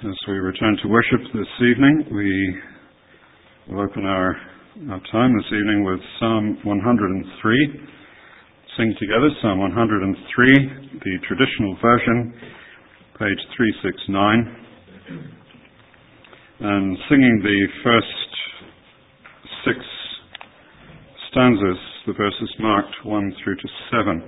As we return to worship this evening, we will open our time this evening with Psalm 103. Sing together Psalm 103, the traditional version, page 369. And singing the first 6 stanzas, the verses marked 1 through to 7.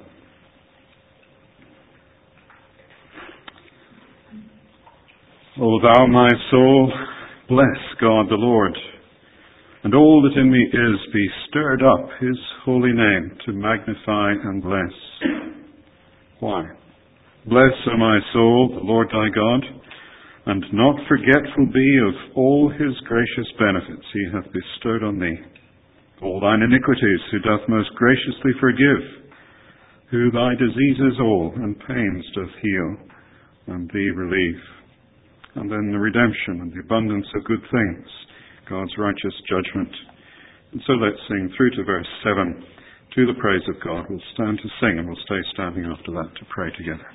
O thou my soul, bless God the Lord, and all that in me is, be stirred up his holy name to magnify and bless. Why? Bless, O my soul, the Lord thy God, and not forgetful be of all his gracious benefits he hath bestowed on thee, all thine iniquities who doth most graciously forgive, who thy diseases all and pains doth heal, and thee relieve. And then the redemption and the abundance of good things, God's righteous judgment. And so let's sing through to verse 7, to the praise of God. We'll stand to sing and we'll stay standing after that to pray together.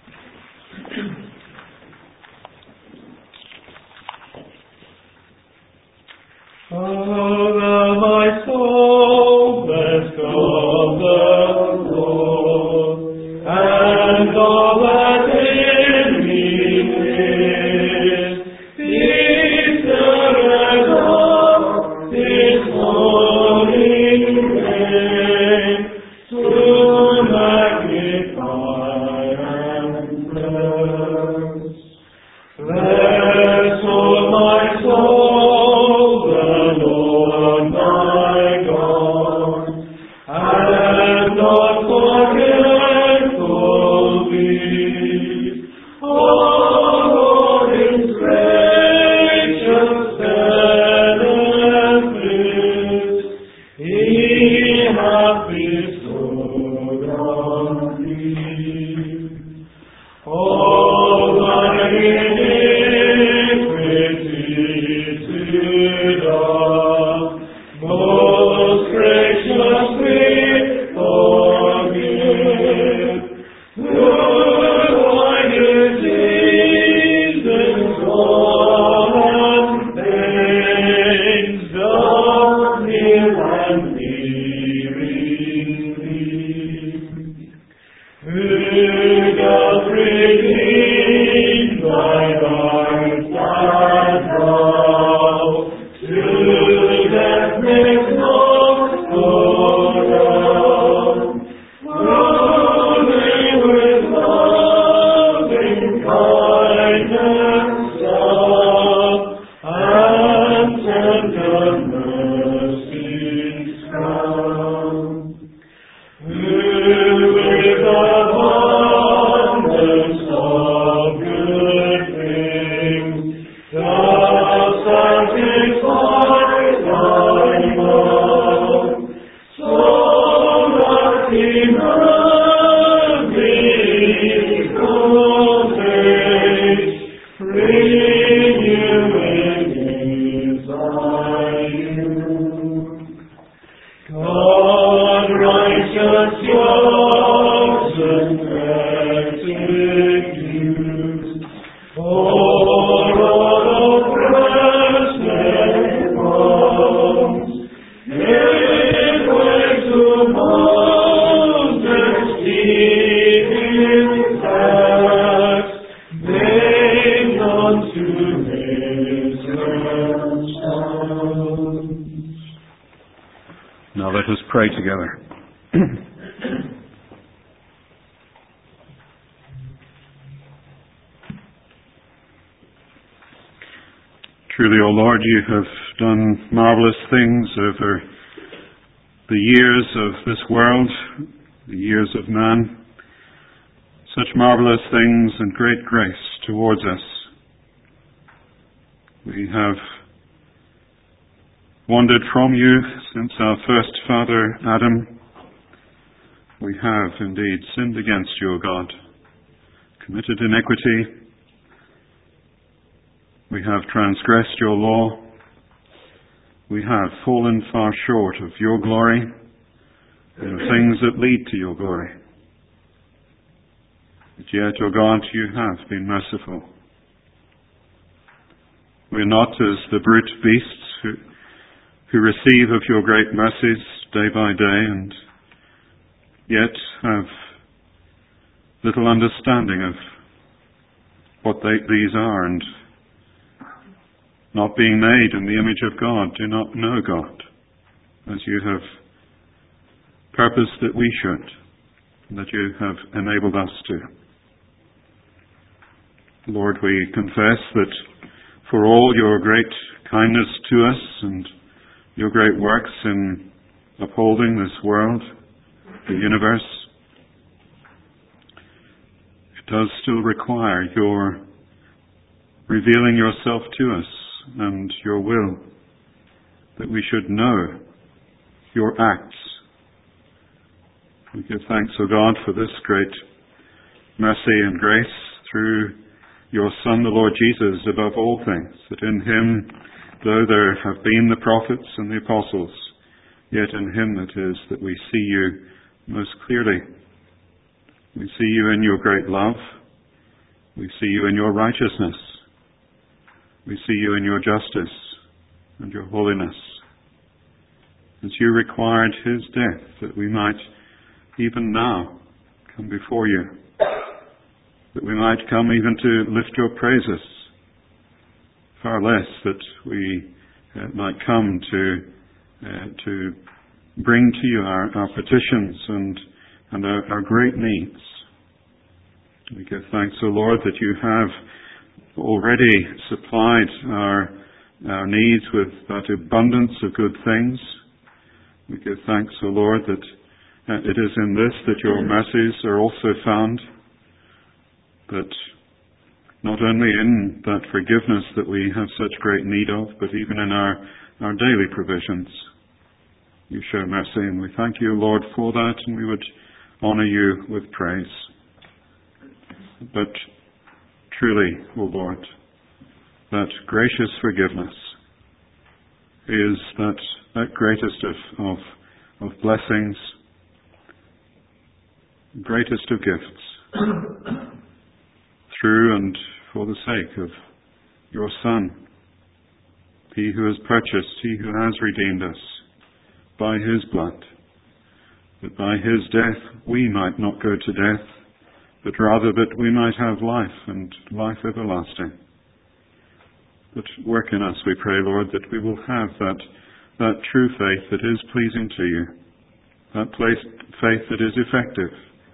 O thou my soul, bless God the Lord, and all that in me is, be stirred up his holy name, to magnify and bless. Bless, O my soul, the Lord my God, and not forgetful be all his gracious benefits he hath bestowed on thee. All thine iniquities he doth most graciously forgive, who thy diseases all and pains doth heal and thee relieve. Who doth redeem thine eyes and brow, to death makes no down, ruling with loving kindness, love, and tender mercies crown. Who with abundance of good things doth satisfy thy mouth, so that he may be good, renewing his youth. God righteous yours and execute, for all oppressed and wrongs, give way to Moses' deeds acts, made unto his sons. Now let us pray together. Truly, O Lord, you have done marvelous things over the years of this world, the years of man. Such marvelous things and great grace towards us. We have wandered from you since our first father, Adam. We have indeed sinned against you, O God, committed iniquity. We have transgressed your law. We have fallen far short of your glory and the things that lead to your glory. But yet, O God, you have been merciful. We're not as the brute beasts who receive of your great mercies day by day and yet have little understanding of what these are, and not being made in the image of God, do not know God as you have purposed that we should, and that you have enabled us to. Lord, we confess that for all your great kindness to us and your great works in upholding this world, the universe, it does still require your revealing yourself to us and your will, that we should know your acts. We give thanks, O God, for this great mercy and grace through your Son, the Lord Jesus, above all things, that in him, though there have been the prophets and the apostles, yet in him it is that we see you most clearly. We see you in your great love. We see you in your righteousness. We see you in your justice and your holiness. As you required his death, that we might even now come before you, that we might come even to lift your praises, far less that we might come to bring to you our petitions and our great needs. We give thanks, O Lord, that you have already supplied our needs with that abundance of good things. We give thanks, O Lord, that it is in this that your mercies are also found, that not only in that forgiveness that we have such great need of, but even in our daily provisions, you show mercy, and we thank you, Lord, for that, and we would honour you with praise. But truly, O Lord, that gracious forgiveness is that greatest of blessings, greatest of gifts, through and for the sake of your Son, he who has purchased, he who has redeemed us by his blood, that by his death we might not go to death, but rather that we might have life and life everlasting. But work in us, we pray, Lord, that we will have that true faith that is pleasing to you, that faith that is effective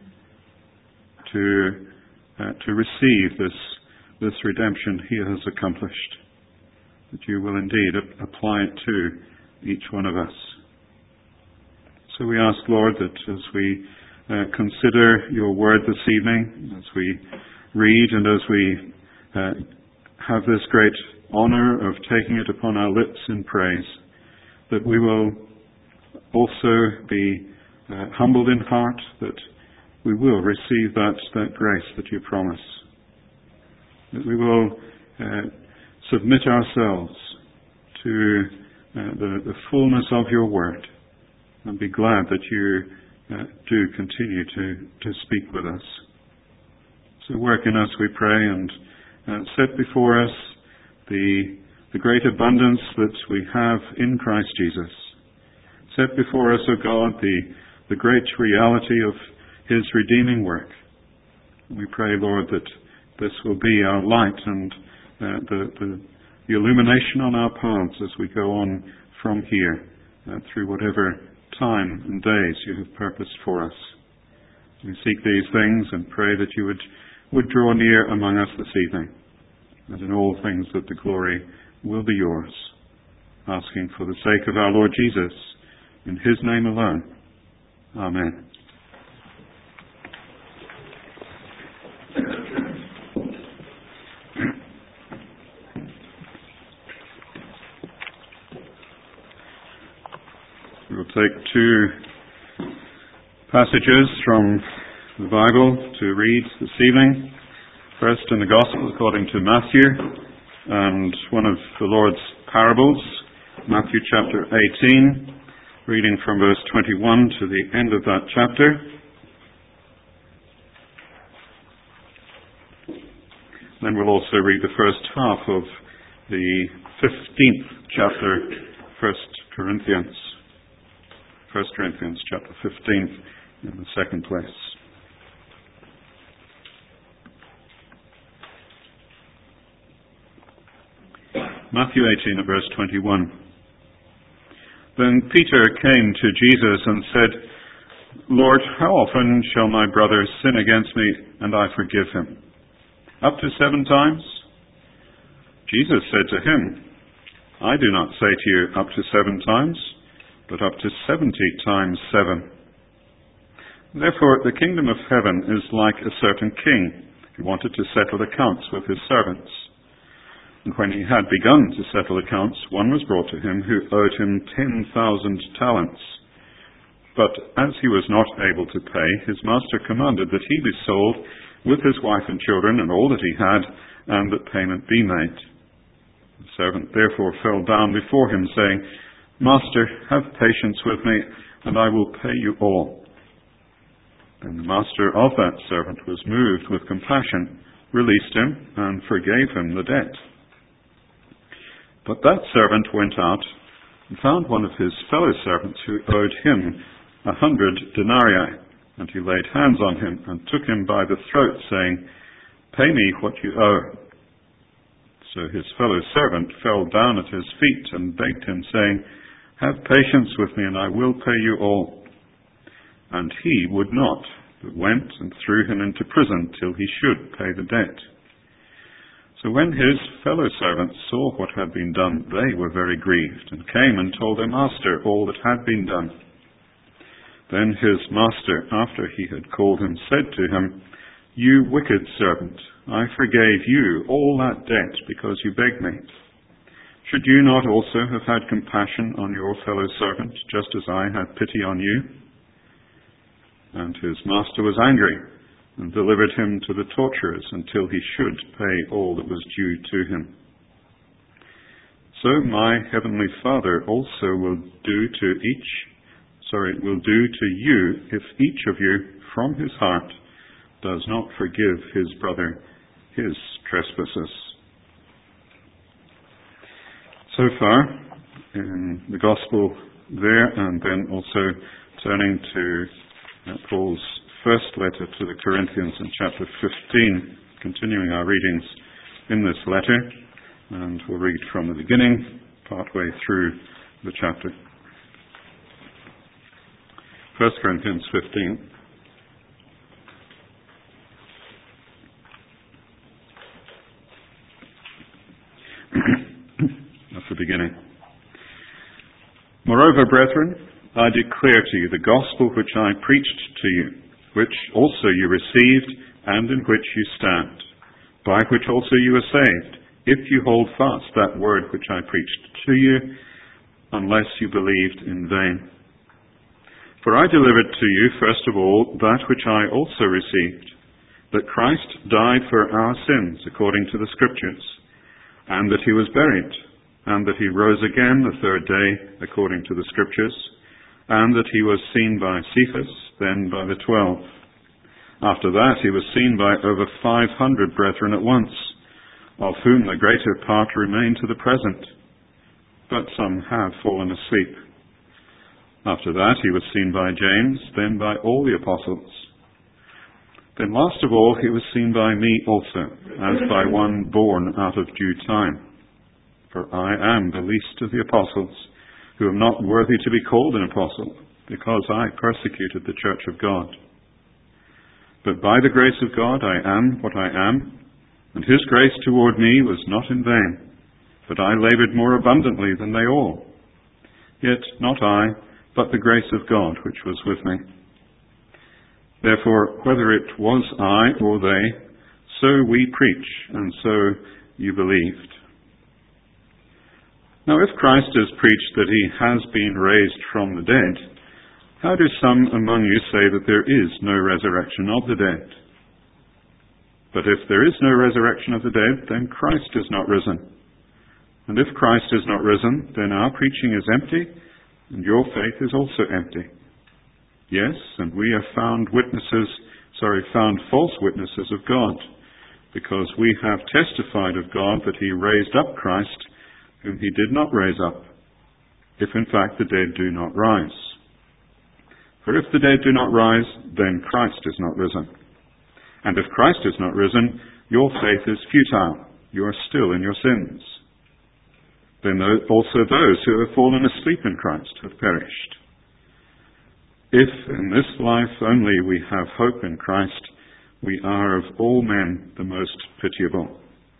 to receive this redemption he has accomplished, that you will indeed apply it to each one of us. So we ask, Lord, that as we consider your word this evening, as we read and as we have this great honour of taking it upon our lips in praise, that we will also be humbled in heart, that we will receive that grace that you promise, that we will submit ourselves to the fullness of your word, and be glad that you do continue to speak with us. So work in us, we pray, and set before us the great abundance that we have in Christ Jesus. Set before us, O God, the great reality of his redeeming work. We pray, Lord, that this will be our light and the illumination on our paths as we go on from here through whatever time and days you have purposed for us. We seek these things and pray that you would draw near among us this evening, and in all things that the glory will be yours, asking for the sake of our Lord Jesus, in his name alone. Amen. We will take two passages from the Bible to read this evening. First in the Gospel according to Matthew, and one of the Lord's parables, Matthew chapter 18, reading from verse 21 to the end of that chapter. Then we'll also read the first half of the 15th chapter, 1 Corinthians. 1 Corinthians chapter 15 in the second place. Matthew 18 at verse 21. Then Peter came to Jesus and said, Lord, how often shall my brother sin against me and I forgive him? Up to 7 times? Jesus said to him, I do not say to you up to 7 times, but up to 70 times 7. Therefore the kingdom of heaven is like a certain king who wanted to settle accounts with his servants. And when he had begun to settle accounts, one was brought to him who owed him 10,000 talents. But as he was not able to pay, his master commanded that he be sold with his wife and children and all that he had, and that payment be made. The servant therefore fell down before him, saying, Master, have patience with me, and I will pay you all. And the master of that servant was moved with compassion, released him, and forgave him the debt. But that servant went out and found one of his fellow servants who owed him 100 denarii, and he laid hands on him and took him by the throat, saying, Pay me what you owe. So his fellow servant fell down at his feet and begged him, saying, Have patience with me, and I will pay you all. And he would not, but went and threw him into prison till he should pay the debt. So when his fellow servants saw what had been done, they were very grieved, and came and told their master all that had been done. Then his master, after he had called him, said to him, You wicked servant, I forgave you all that debt because you begged me. Should you not also have had compassion on your fellow servant, just as I had pity on you? And his master was angry, and delivered him to the torturers until he should pay all that was due to him. So my heavenly Father also will do to you if each of you from his heart does not forgive his brother his trespasses. So far in the gospel there, and then also turning to Paul's first letter to the Corinthians in chapter 15, continuing our readings in this letter, and we'll read from the beginning, partway through the chapter. 1 Corinthians 15. That's the beginning. Moreover, brethren, I declare to you the gospel which I preached to you, which also you received, and in which you stand, by which also you are saved, if you hold fast that word which I preached to you, unless you believed in vain. For I delivered to you, first of all, that which I also received, that Christ died for our sins, according to the Scriptures, and that he was buried, and that he rose again the third day, according to the Scriptures, and that he was seen by Cephas, then by the 12. After that he was seen by over 500 brethren at once, of whom the greater part remain to the present, but some have fallen asleep. After that he was seen by James, then by all the apostles. Then last of all he was seen by me also, as by one born out of due time. For I am the least of the apostles, who am not worthy to be called an apostle, because I persecuted the church of God. But by the grace of God I am what I am, and his grace toward me was not in vain, but I labored more abundantly than they all. Yet not I, but the grace of God which was with me. Therefore, whether it was I or they, so we preach, and so you believed. Now if Christ is preached that he has been raised from the dead, how do some among you say that there is no resurrection of the dead? But if there is no resurrection of the dead, then Christ is not risen. And if Christ is not risen, then our preaching is empty, and your faith is also empty. Yes, and we have found false witnesses of God, because we have testified of God that he raised up Christ, whom he did not raise up, if in fact the dead do not rise. For if the dead do not rise, then Christ is not risen. And if Christ is not risen, your faith is futile. You are still in your sins. Then also those who have fallen asleep in Christ have perished. If in this life only we have hope in Christ, we are of all men the most pitiable.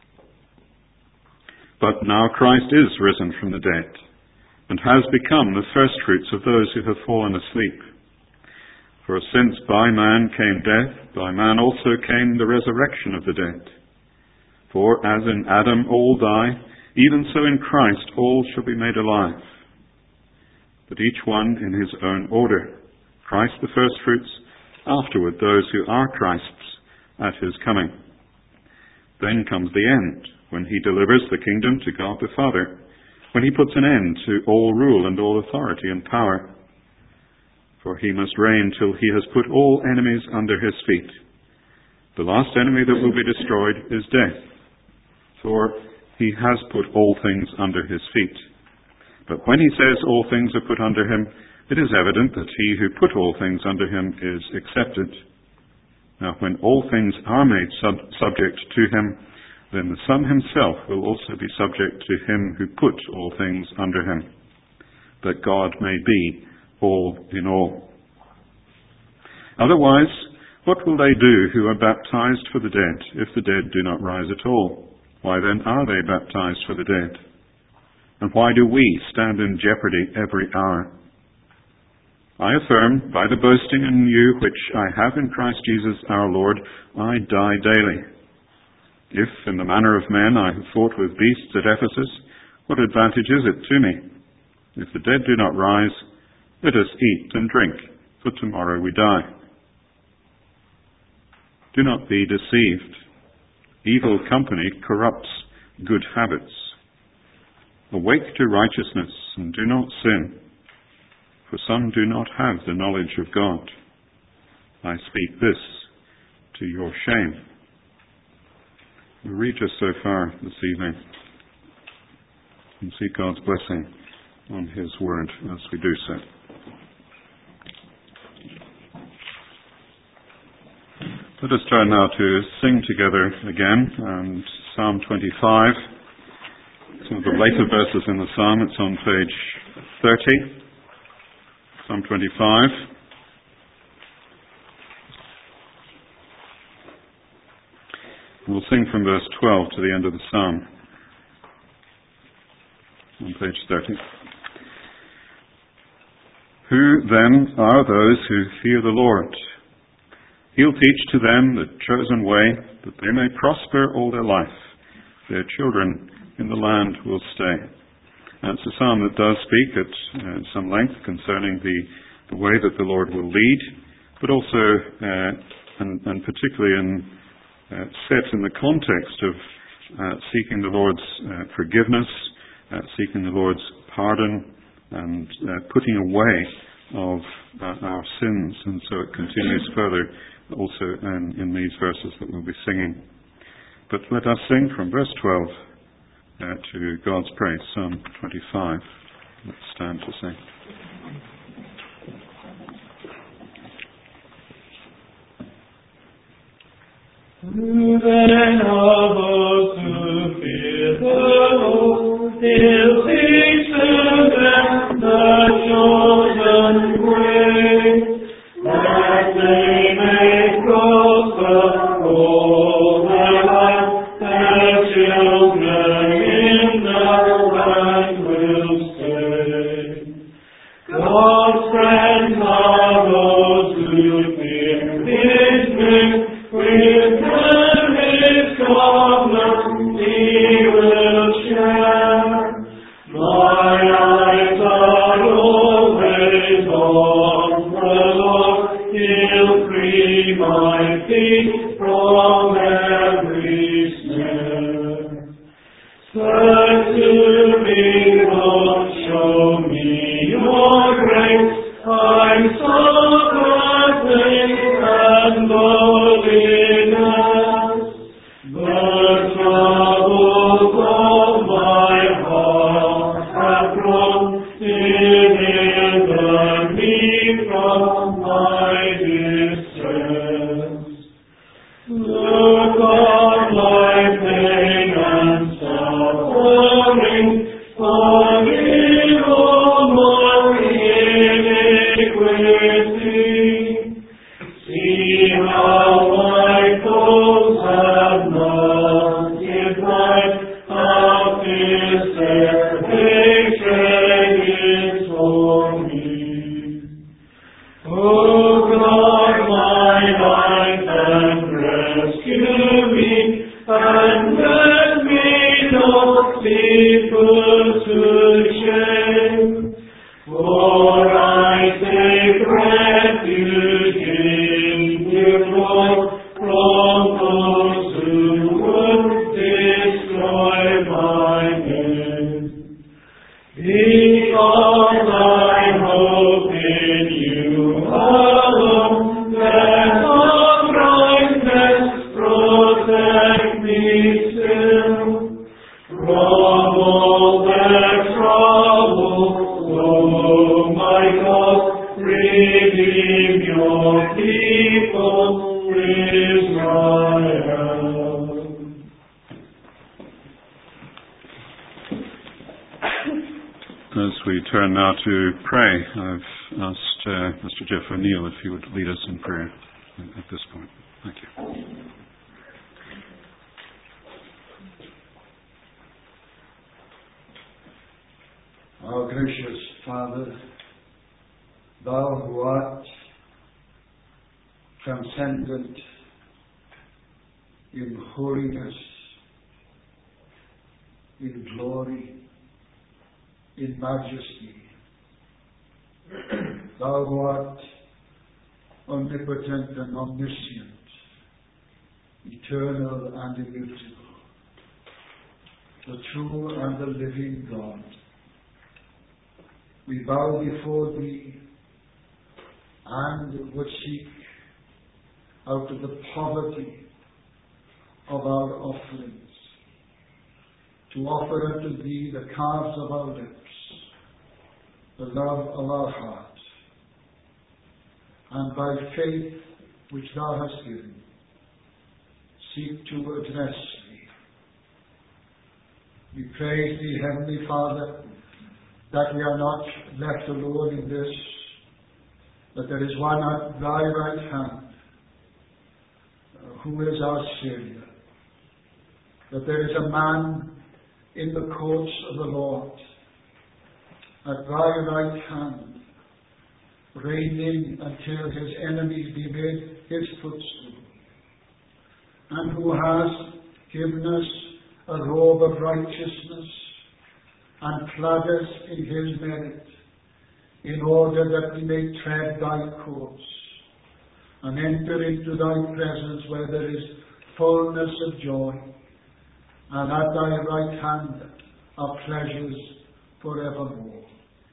But now Christ is risen from the dead, and has become the firstfruits of those who have fallen asleep. For since by man came death, by man also came the resurrection of the dead. For as in Adam all die, even so in Christ all shall be made alive. But each one in his own order. Christ the firstfruits, afterward those who are Christ's at his coming. Then comes the end, when he delivers the kingdom to God the Father, when he puts an end to all rule and all authority and power. For he must reign till he has put all enemies under his feet. The last enemy that will be destroyed is death, for he has put all things under his feet. But when he says all things are put under him, it is evident that he who put all things under him is accepted. Now when all things are made subject to him, then the Son himself will also be subject to him who put all things under him, that God may be all in all. Otherwise, what will they do who are baptized for the dead, if the dead do not rise at all? Why then are they baptized for the dead? And why do we stand in jeopardy every hour? I affirm, by the boasting in you which I have in Christ Jesus our Lord, I die daily. If in the manner of men I have fought with beasts at Ephesus, what advantage is it to me? If the dead do not rise, let us eat and drink, for tomorrow we die. Do not be deceived. Evil company corrupts good habits. Awake to righteousness and do not sin, for some do not have the knowledge of God. I speak this to your shame. We'll read just so far this evening and seek God's blessing on his word as we do so. Let us turn now to sing together again, and Psalm 25. Some of the later verses in the psalm, it's on page 30. Psalm 25. We'll sing from verse 12 to the end of the psalm, on page 30. Who then are those who fear the Lord? He'll teach to them the chosen way, that they may prosper all their life. Their children in the land will stay. And it's a psalm that does speak at some length concerning the way that the Lord will lead, but also, and particularly set in the context of seeking the Lord's forgiveness, seeking the Lord's pardon, and putting away of our sins. And so it continues further also in these verses that we'll be singing. But let us sing from verse 12 to God's praise, Psalm 25. Let's stand to sing. Who then are those who fear the Lord? He'll teach them the chosen way, that they may prosper all their life. Their children in the land will stay. God's friends are those who fear his name. With them his covenant he will share. My eyes are always on the Lord. He'll free my feet from every snare. Turn to me, Lord, show me your grace. I'm so perfect and lowliness, but suffering, forgive all my iniquity. See how my foes have not yet right of His salvation is for me. O God, my life, and rescue me, and let me not be put to shame. For I take refuge in Your Lord from those who would destroy my name. Because I hope in You alone, let uprightness protect me still from all their trouble. Oh my God, redeem Your people, Israel. As we turn now to pray, I've asked Mr. Jeff O'Neill if he would lead us in prayer at this point. Thank you. Our gracious Father, Thou who art transcendent in holiness, in glory, in majesty, Thou who art omnipotent and omniscient, eternal and immutable, the true and the living God, we bow before Thee and would seek out of the poverty of our offerings to offer unto Thee the calves of our lips, the love of our heart, and by faith which Thou hast given, seek to address Thee. We praise Thee, Heavenly Father, that we are not left alone in this, that there is one at Thy right hand who is our Saviour, that there is a man in the courts of the Lord at Thy right hand, reigning until His enemies be made His footstool, and who has given us a robe of righteousness and clad us in His merit, in order that we may tread Thy courts and enter into Thy presence where there is fullness of joy, and at Thy right hand are pleasures forevermore.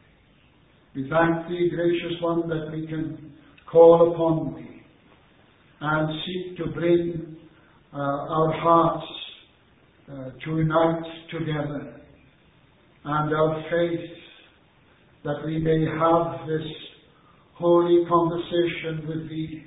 We thank Thee, gracious One, that we can call upon Thee and seek to bring our hearts to unite together, and our faith, that we may have this holy conversation with Thee.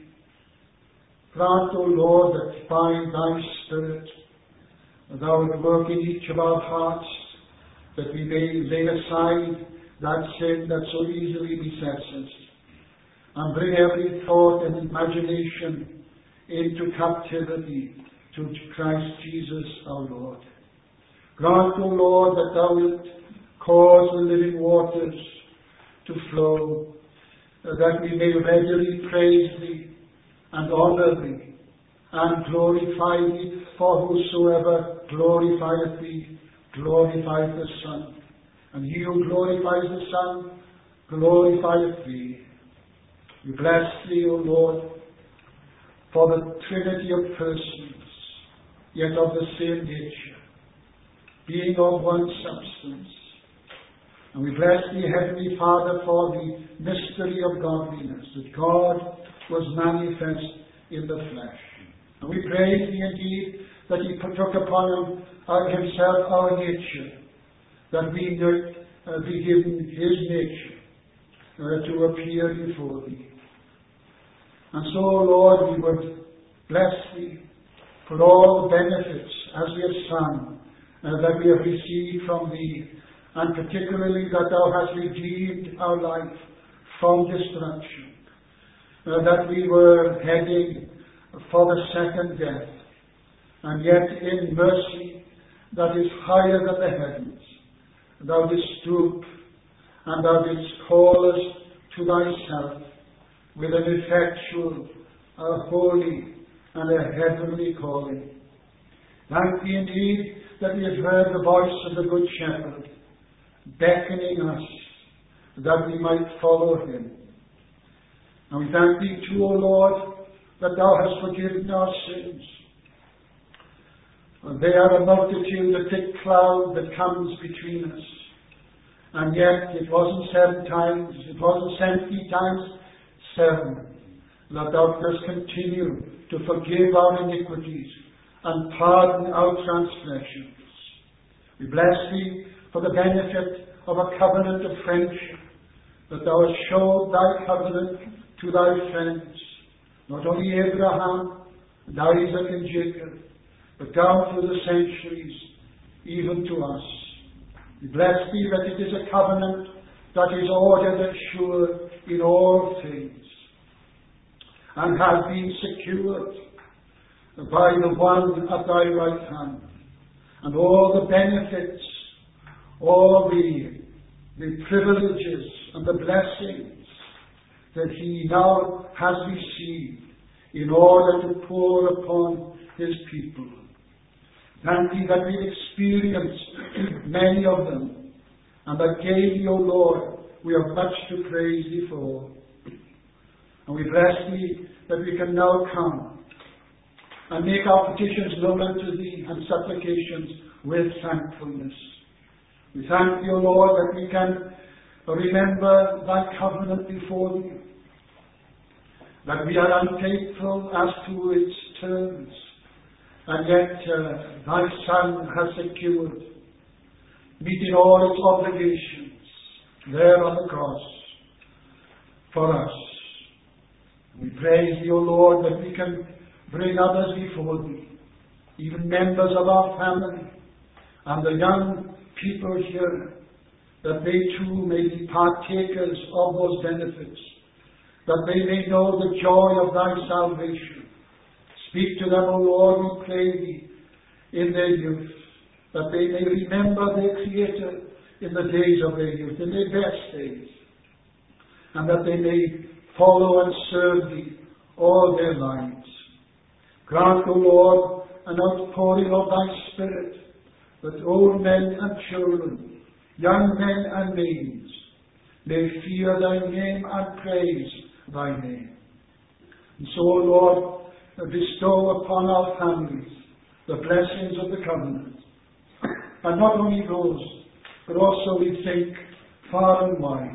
Grant, O Lord, that by Thy Spirit Thou wilt work in each of our hearts, that we may lay aside that sin that so easily besets us, and bring every thought and imagination into captivity to Christ Jesus our Lord. Grant, O Lord, that Thou wilt cause the living waters to flow, that we may readily praise Thee and honour Thee and glorify Thee, for whosoever glorifieth Thee glorifieth the Son, and he who glorifies the Son glorifieth Thee. We bless Thee, O Lord, for the Trinity of persons, yet of the same nature, being of one substance. And we bless Thee, Heavenly Father, for the mystery of godliness, that God was manifest in the flesh. And we praise Thee indeed that He took upon Himself our nature, that we might be given His nature to appear before Thee. And so, Lord, we would bless Thee for all the benefits, as we have sung, that we have received from Thee, and particularly that Thou hast redeemed our life from destruction, that we were heading for the second death, and yet in mercy that is higher than the heavens, Thou didst stoop, and Thou didst call us to Thyself with an effectual, a holy, and a heavenly calling. Thank Thee indeed that we have heard the voice of the Good Shepherd, beckoning us that we might follow Him. And we thank Thee too, O Lord, that Thou hast forgiven our sins. And they are a multitude, a thick cloud that comes between us. And yet it wasn't 7 times, it wasn't 70 times 7 that Thou dost continue to forgive our iniquities and pardon our transgressions. We bless Thee for the benefit of a covenant of friendship, that Thou hast showed Thy covenant to Thy friends, not only Abraham and Isaac and Jacob, but down through the centuries, even to us. We bless Thee that it is a covenant that is ordered and sure in all things, and has been secured by the one at Thy right hand, and all the benefits, all the privileges and the blessings that He now has received in order to pour upon His people. Thank Thee that we've experienced many of them, and that daily, O Lord, we have much to praise Thee for. And we bless Thee that we can now come and make our petitions known unto Thee and supplications with thankfulness. We thank Thee, O Lord, that we can remember Thy covenant before Thee, that we are unfaithful as to its terms, and yet Thy Son has secured, meeting all its obligations there on the cross for us. We praise Thee, O Lord, that we can bring others before Thee, even members of our family and the young people here, that they too may be partakers of those benefits, that they may know the joy of Thy salvation. Speak to them, O Lord, we pray Thee, in their youth, that they may remember their Creator in the days of their youth, in their best days, and that they may follow and serve Thee all their lives. Grant, O Lord, an outpouring of Thy Spirit, that old men and children, young men and maidens, may fear Thy name and praise Thy name. And so, O Lord, bestow upon our families the blessings of the covenant. And not only those, but also we think far and wide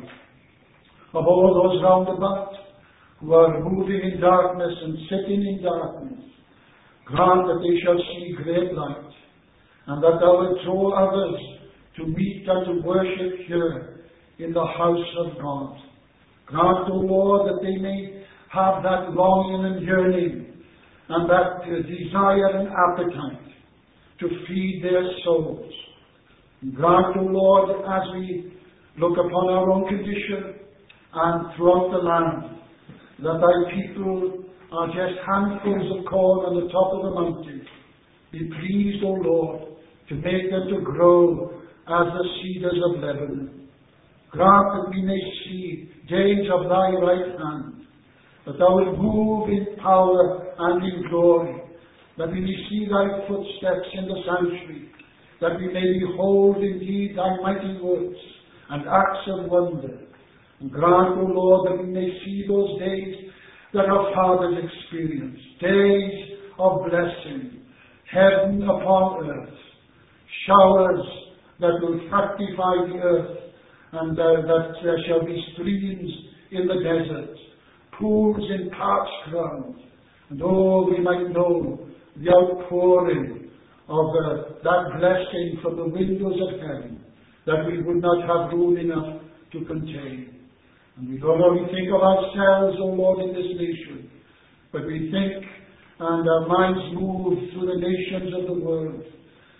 of all those round about who are moving in darkness and sitting in darkness. Grant that they shall see great light, and that Thou wilt draw others to meet and to worship here in the house of God. Grant, O Lord, that they may have that longing and yearning, and that desire and appetite to feed their souls. And grant, O Lord, as we look upon our own condition and throughout the land, that Thy people are just handfuls of corn on the top of the mountain. Be pleased, O Lord, to make them to grow as the cedars of Lebanon. Grant that we may see days of Thy right hand, that Thou wilt move in power and in glory, that we may see Thy footsteps in the sanctuary, that we may behold indeed Thy mighty works and acts of wonder. And grant, O Lord, that we may see those days that our fathers experienced, days of blessing, heaven upon earth, showers that will fructify the earth, and that there shall be streams in the desert, pools in parched ground, and we might know the outpouring of that blessing from the windows of heaven that we would not have room enough to contain. And we don't only think of ourselves, O Lord, in this nation, but we think and our minds move through the nations of the world,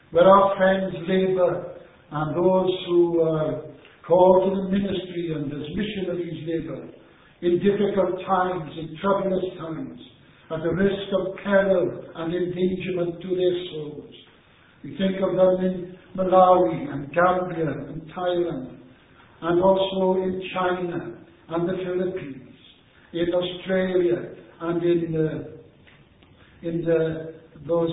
where our friends labour and those who are called to the ministry and as missionaries labour in difficult times, in troublous times, at the risk of peril and endangerment to their souls. We think of them in Malawi and Gambia and Thailand, and also in China and the Philippines, in Australia and in those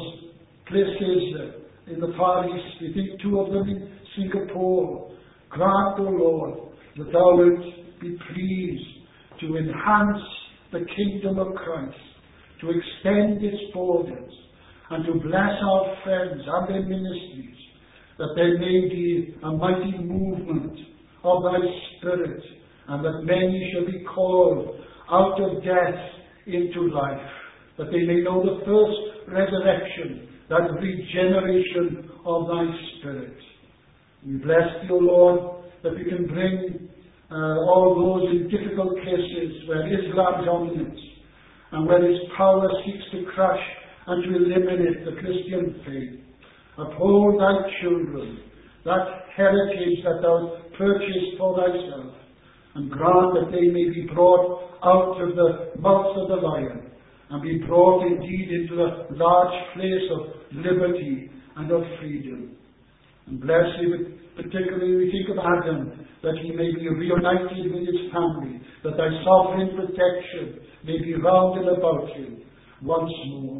places in the Far East. We think two of them in Singapore. Grant, O Lord, that thou wilt be pleased to enhance the kingdom of Christ, to extend its borders, and to bless our friends and their ministries, that there may be a mighty movement of thy Spirit, and that many shall be called out of death into life, that they may know the first resurrection, that regeneration of thy Spirit. We bless thee, O Lord, that we can bring all those in difficult cases where Islam dominates, and where its power seeks to crush and to eliminate the Christian faith. Uphold thy children, that heritage that thou purchased for thyself, and grant that they may be brought out of the mouth of the lion, and be brought indeed into the large place of liberty and of freedom. And bless him, particularly we think of Adam, that he may be reunited with his family, that thy sovereign protection may be round and about him once more.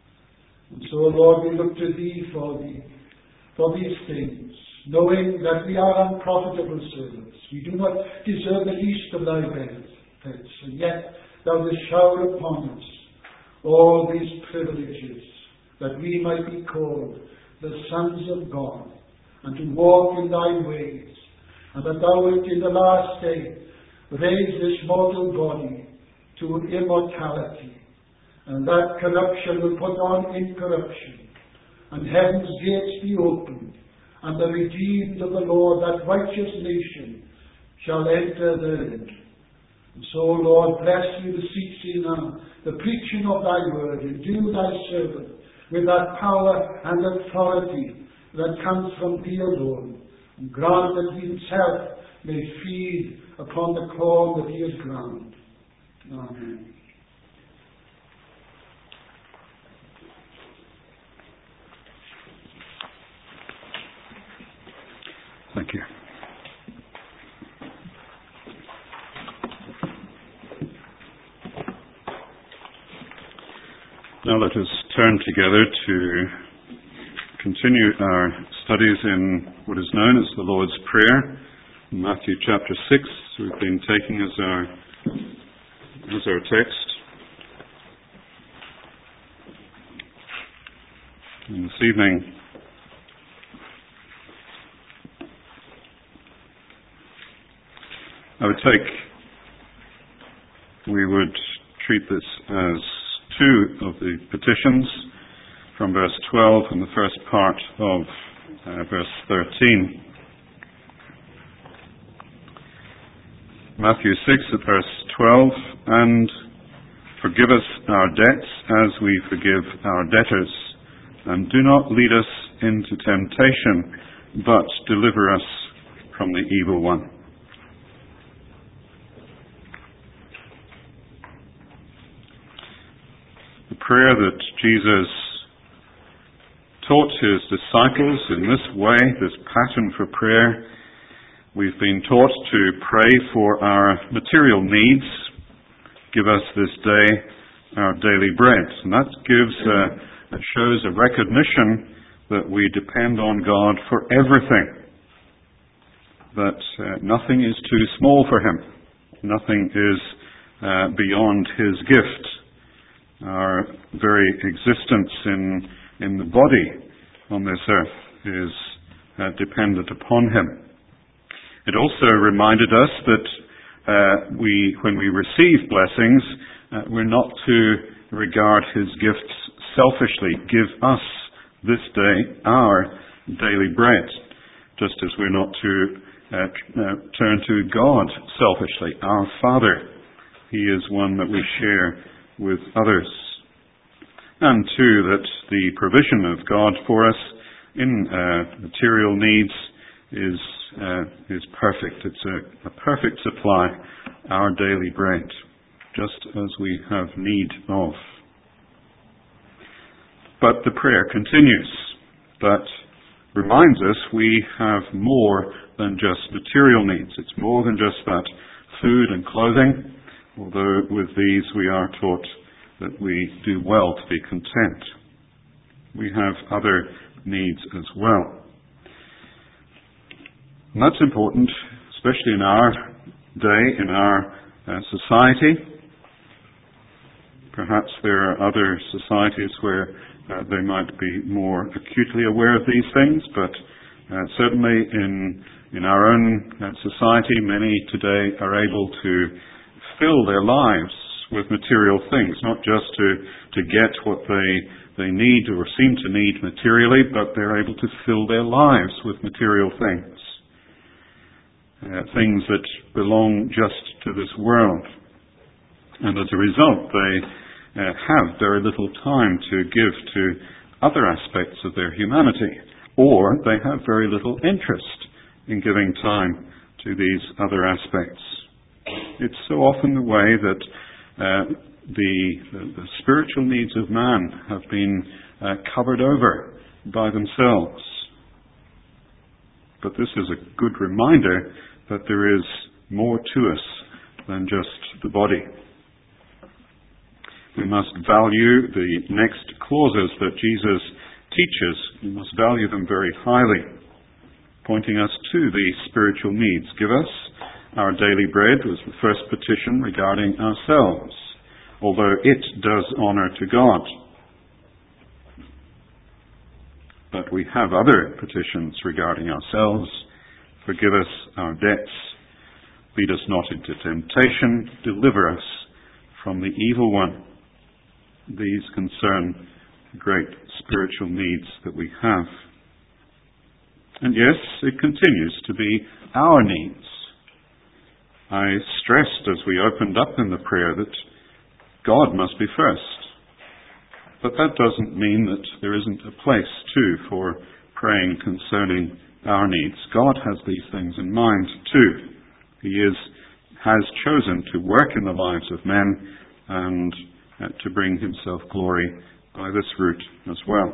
And so, Lord, we look to thee for these things, knowing that we are unprofitable servants. We do not deserve the least of thy benefits, and yet thou wilt shower upon us all these privileges, that we might be called the sons of God, and to walk in thy ways, and that thou wilt in the last day raise this mortal body to immortality, and that corruption will put on incorruption, and heaven's gates be opened, and the redeemed of the Lord, that righteous nation, shall enter therein. And so, Lord, bless you, beseech thee now, the preaching of thy word, endue thy servant with that power and authority that comes from thee alone, and grant that he himself may feed upon the corn that he has ground. Amen. Thank you. Now let us turn together to continue our studies in what is known as the Lord's Prayer, Matthew chapter 6. We've been taking as our text. And this evening, we would treat this as two of the petitions from verse 12 and the first part of verse 13. Matthew 6 at verse 12, and forgive us our debts as we forgive our debtors, and do not lead us into temptation, but deliver us from the evil one. The prayer that Jesus taught his disciples in this way, this pattern for prayer, we've been taught to pray for our material needs. Give us this day our daily bread. And that shows a recognition that we depend on God for everything. That nothing is too small for him. Nothing is beyond his gift. Our very existence in the body on this earth is dependent upon him. It also reminded us that when we receive blessings, we're not to regard his gifts selfishly. Give us this day our daily bread, just as we're not to turn to God selfishly. Our Father, he is one that we share with others. And two, that the provision of God for us in material needs is perfect. It's a perfect supply, our daily bread, just as we have need of. But the prayer continues. That reminds us we have more than just material needs. It's more than just that food and clothing, although with these we are taught that we do well to be content. We have other needs as well. And that's important, especially in our day, in our society. Perhaps there are other societies where they might be more acutely aware of these things, but certainly in our own society, many today are able to fill their lives with material things, not just to get what they need or seem to need materially, but they're able to fill their lives with material things. Things that belong just to this world. And as a result, they have very little time to give to other aspects of their humanity, or they have very little interest in giving time to these other aspects. It's so often the way that the spiritual needs of man have been covered over by themselves. But this is a good reminder that there is more to us than just the body. We must value the next clauses that Jesus teaches. We must value them very highly, pointing us to the spiritual needs. Give us our daily bread was the first petition regarding ourselves, although it does honor to God. But we have other petitions regarding ourselves. Forgive us our debts. Lead us not into temptation. Deliver us from the evil one. These concern great spiritual needs that we have. And yes, it continues to be our needs. I stressed as we opened up in the prayer that God must be first. But that doesn't mean that there isn't a place too for praying concerning our needs. God has these things in mind too. He has chosen to work in the lives of men and to bring himself glory by this route as well.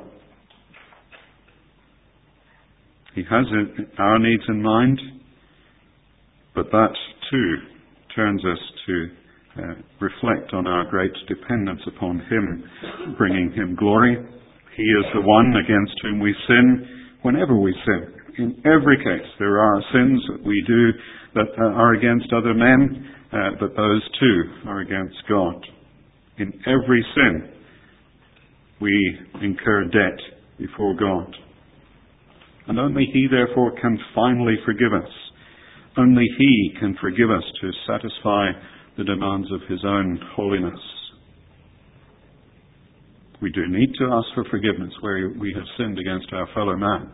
He has our needs in mind, but that too turns us to reflect on our great dependence upon him, bringing him glory. He is the one against whom we sin whenever we sin. In every case, there are sins that we do that are against other men, but those too are against God. In every sin, we incur debt before God. And only he, therefore, can finally forgive us. Only he can forgive us to satisfy the demands of his own holiness. We do need to ask for forgiveness where we have sinned against our fellow man.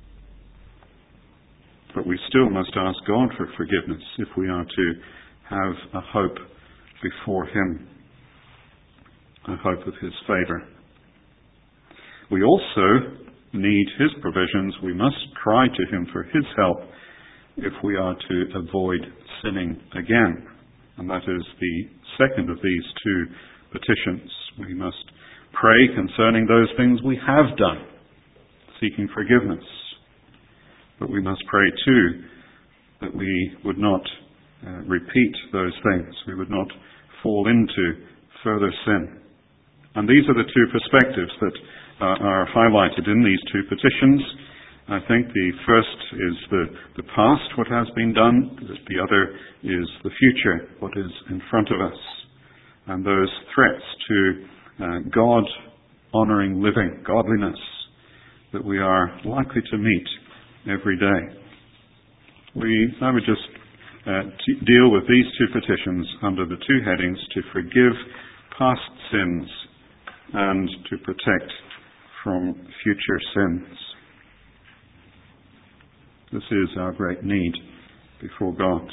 But we still must ask God for forgiveness if we are to have a hope before him, a hope of his favour. We also need his provisions. We must cry to him for his help if we are to avoid sinning again. And that is the second of these two petitions. We must pray concerning those things we have done, seeking forgiveness. But we must pray too that we would not repeat those things. We would not fall into further sin. And these are the two perspectives that are highlighted in these two petitions. I think the first is the past, what has been done. The other is the future, what is in front of us. And those threats to God-honouring living, godliness, that we are likely to meet every day. I would just deal with these two petitions under the two headings: to forgive past sins and to protect from future sins. This is our great need before God.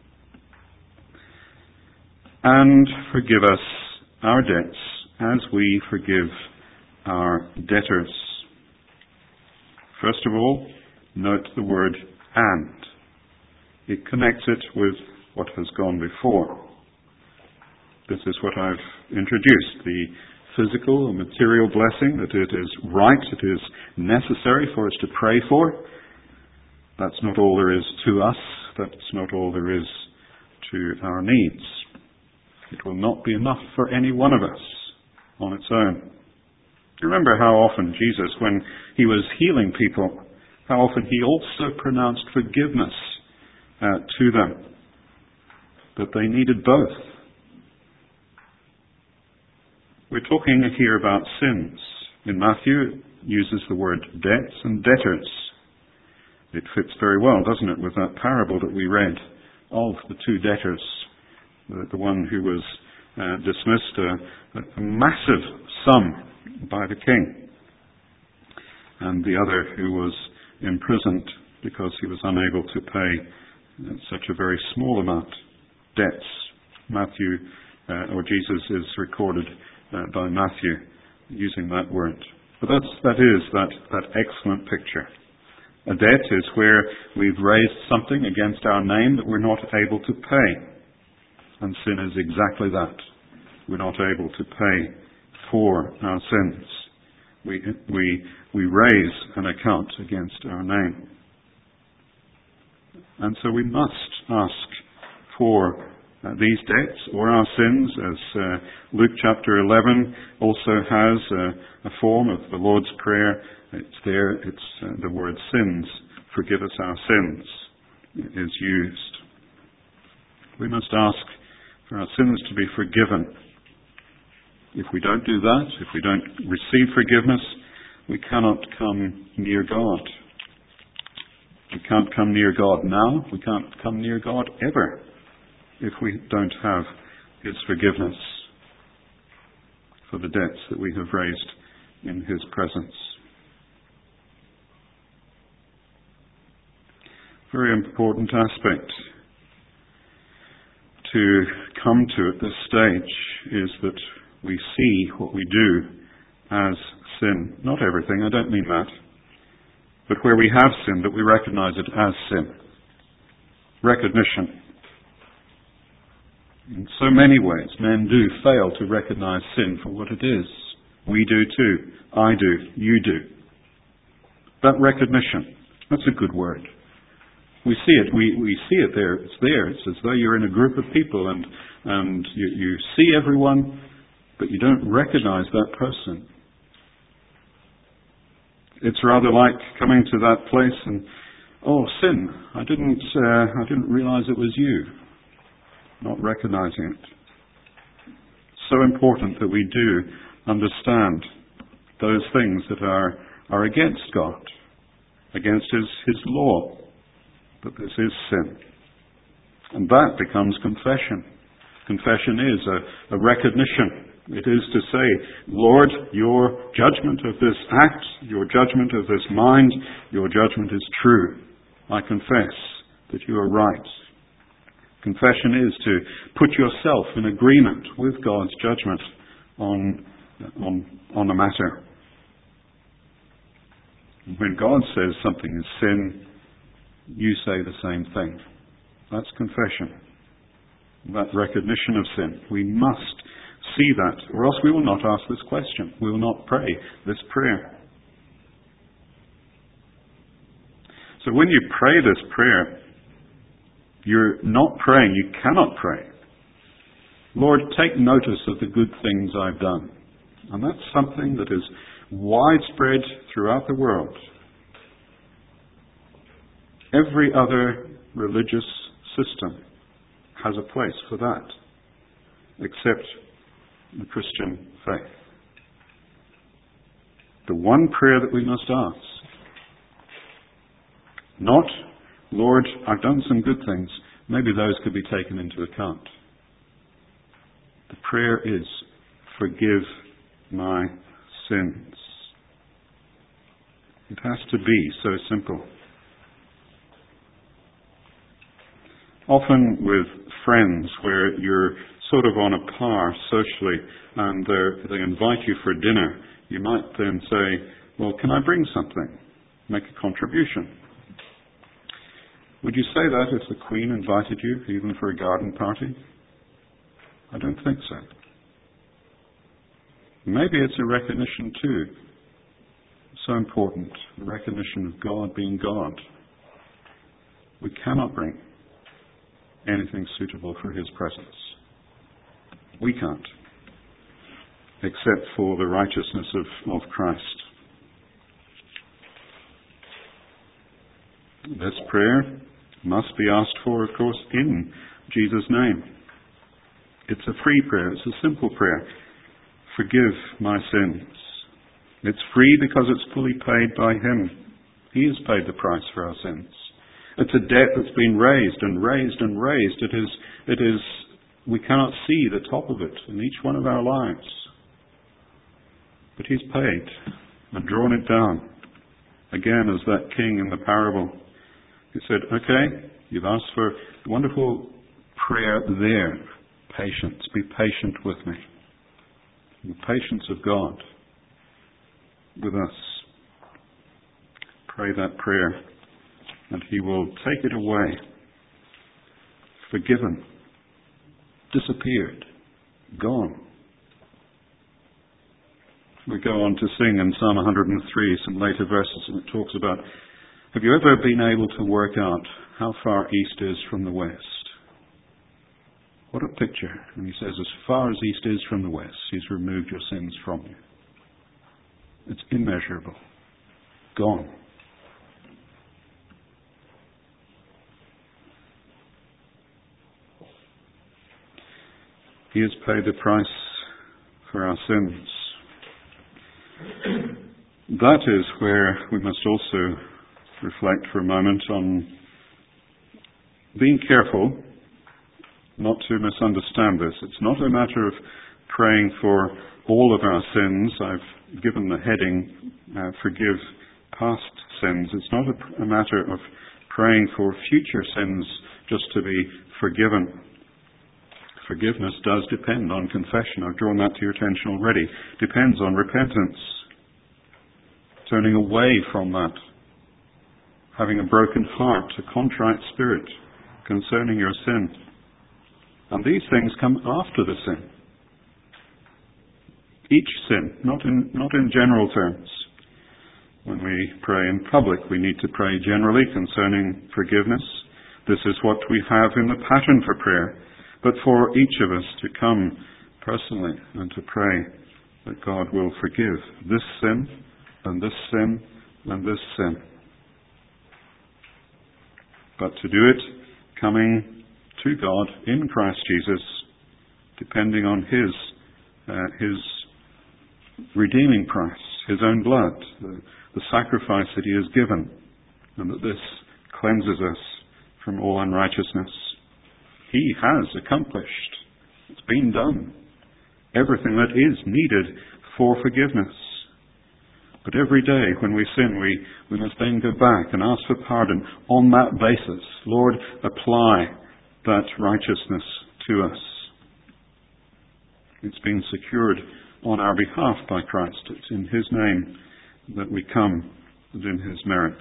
And forgive us our debts as we forgive our debtors. First of all, note the word and. It connects it with what has gone before. This is what I've introduced, the physical and material blessing, that it is right, it is necessary for us to pray for. That's not all there is to us. That's not all there is to our needs. It will not be enough for any one of us on its own. Do you remember how often Jesus, when he was healing people, how often he also pronounced forgiveness to them, that they needed both. We're talking here about sins. In Matthew, it uses the word debts and debtors. It fits very well, doesn't it, with that parable that we read of the two debtors. The one who was dismissed a massive sum by the king, and the other who was imprisoned because he was unable to pay such a very small amount. Debts. Matthew, or Jesus, is recorded by Matthew using that word. But that is that excellent picture. A debt is where we've raised something against our name that we're not able to pay. And sin is exactly that. We're not able to pay for our sins. We raise an account against our name. And so we must ask for these debts or our sins, as Luke chapter 11 also has a form of the Lord's Prayer. It's there, it's the word sins, forgive us our sins, is used. We must ask for our sins to be forgiven. If we don't do that, if we don't receive forgiveness, we cannot come near God. We can't come near God now, we can't come near God ever, if we don't have His forgiveness for the debts that we have raised in His presence. Very important aspect to come to at this stage is that we see what we do as sin. Not everything, I don't mean that. But where we have sinned, that we recognize it as sin. Recognition. In so many ways, men do fail to recognize sin for what it is. We do too. I do. You do. That recognition, that's a good word. We see it. We see it there. It's there. It's as though you're in a group of people and you see everyone, but you don't recognize that person. It's rather like coming to that place and, oh, sin. I didn't realize it was you. Not recognizing it. So important that we do understand those things that are against God, against His law. That this is sin. And that becomes confession. Confession is a recognition. It is to say, Lord, your judgment of this act, your judgment of this mind, your judgment is true. I confess that you are right. Confession is to put yourself in agreement with God's judgment on a matter. When God says something is sin, you say the same thing. That's confession. That recognition of sin. We must see that, or else we will not ask this question. We will not pray this prayer. So when you pray this prayer, you're not praying, you cannot pray, Lord, take notice of the good things I've done. And that's something that is widespread throughout the world. Every other religious system has a place for that, except the Christian faith. The one prayer that we must ask, not, Lord, I've done some good things, maybe those could be taken into account. The prayer is, forgive my sins. It has to be so simple. Often with friends where you're sort of on a par socially and they invite you for dinner, you might then say, well, can I bring something? make a contribution. Would you say that if the Queen invited you, even for a garden party? I don't think so. Maybe it's a recognition too. So important, the recognition of God being God. We cannot bring anything suitable for His presence. We can't, except for the righteousness of Christ. This prayer must be asked for, of course, in Jesus' name. It's a free prayer. It's a simple prayer. Forgive my sins. It's free because it's fully paid by Him. He has paid the price for our sins. It's a debt that's been raised and raised and raised. It is, we cannot see the top of it in each one of our lives. But He's paid and drawn it down. Again, as that king in the parable, he said, okay, you've asked for a wonderful prayer there. Patience. Be patient with me. The patience of God with us. Pray that prayer and He will take it away. Forgiven. Disappeared. Gone. We go on to sing in Psalm 103 some later verses, and it talks about, have you ever been able to work out how far east is from the west? What a picture. And he says, as far as east is from the west, He's removed your sins from you. It's immeasurable. Gone. He has paid the price for our sins. That is where we must also reflect for a moment on being careful not to misunderstand this. It's not a matter of praying for all of our sins. I've given the heading, forgive past sins. It's not a matter of praying for future sins just to be forgiven. Forgiveness does depend on confession. I've drawn that to your attention already. Depends on repentance. Turning away from that. Having a broken heart, a contrite spirit concerning your sin. And these things come after the sin. Each sin, not in general terms. When we pray in public, we need to pray generally concerning forgiveness. This is what we have in the pattern for prayer. But for each of us to come personally and to pray that God will forgive this sin and this sin and this sin. But to do it coming to God in Christ Jesus, depending on His redeeming price, His own blood, the sacrifice that He has given, and that this cleanses us from all unrighteousness. He has accomplished. It's been done. Everything that is needed for forgiveness. But every day when we sin, we must then go back and ask for pardon on that basis. Lord, apply that righteousness to us. It's been secured on our behalf by Christ. It's in His name that we come and in His merits.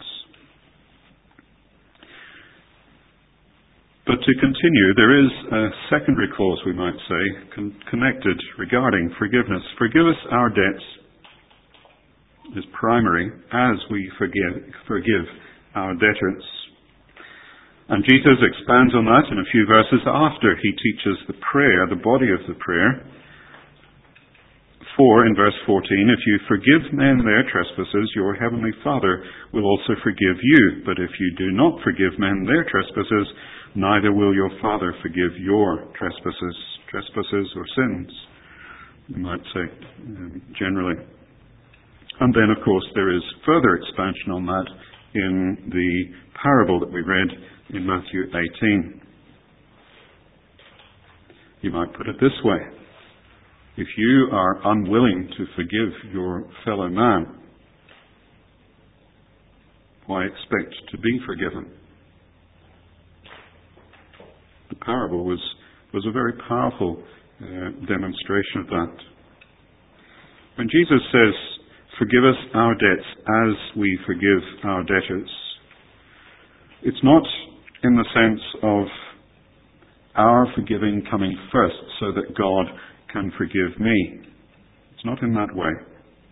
But to continue, there is a secondary clause, we might say, connected regarding forgiveness. Forgive us our debts is primary as we forgive our debtors. And Jesus expands on that in a few verses after He teaches the prayer, the body of the prayer. For, in verse 14, if you forgive men their trespasses, your heavenly Father will also forgive you. But if you do not forgive men their trespasses, neither will your Father forgive your trespasses or sins, you might say, generally. And then, of course, there is further expansion on that in the parable that we read in Matthew 18. You might put it this way. If you are unwilling to forgive your fellow man, why expect to be forgiven? The parable was a very powerful demonstration of that. When Jesus says, Forgive us our debts as we forgive our debtors. It's not in the sense of our forgiving coming first so that God can forgive me. It's not in that way.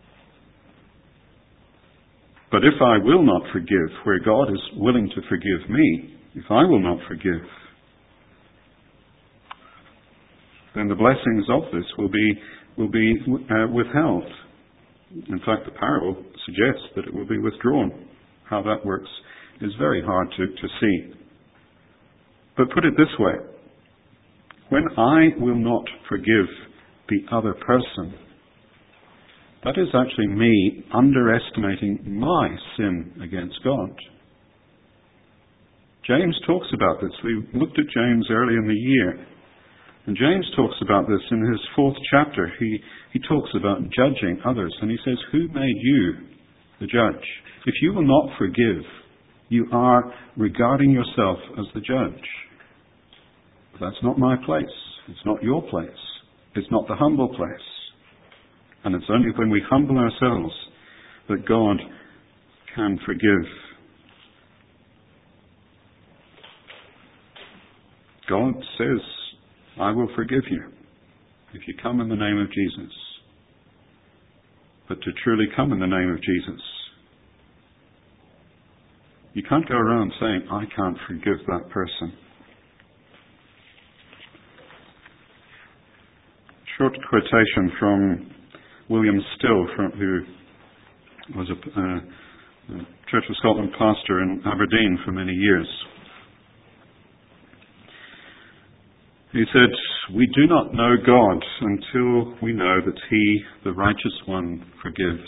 But if I will not forgive where God is willing to forgive me, if I will not forgive, then the blessings of this will be withheld. In fact, the parable suggests that it will be withdrawn. How that works is very hard to see. But put it this way, when I will not forgive the other person, that is actually me underestimating my sin against God. James talks about this. We looked at James early in the year. And James talks about this in his 4th chapter. He talks about judging others. And he says, who made you the judge? If you will not forgive, you are regarding yourself as the judge. That's not my place. It's not your place. It's not the humble place. And it's only when we humble ourselves that God can forgive. God says, I will forgive you if you come in the name of Jesus. But to truly come in the name of Jesus, you can't go around saying, I can't forgive that person. Short quotation from William Still, who was a Church of Scotland pastor in Aberdeen for many years. He said, we do not know God until we know that He, the righteous one, forgives.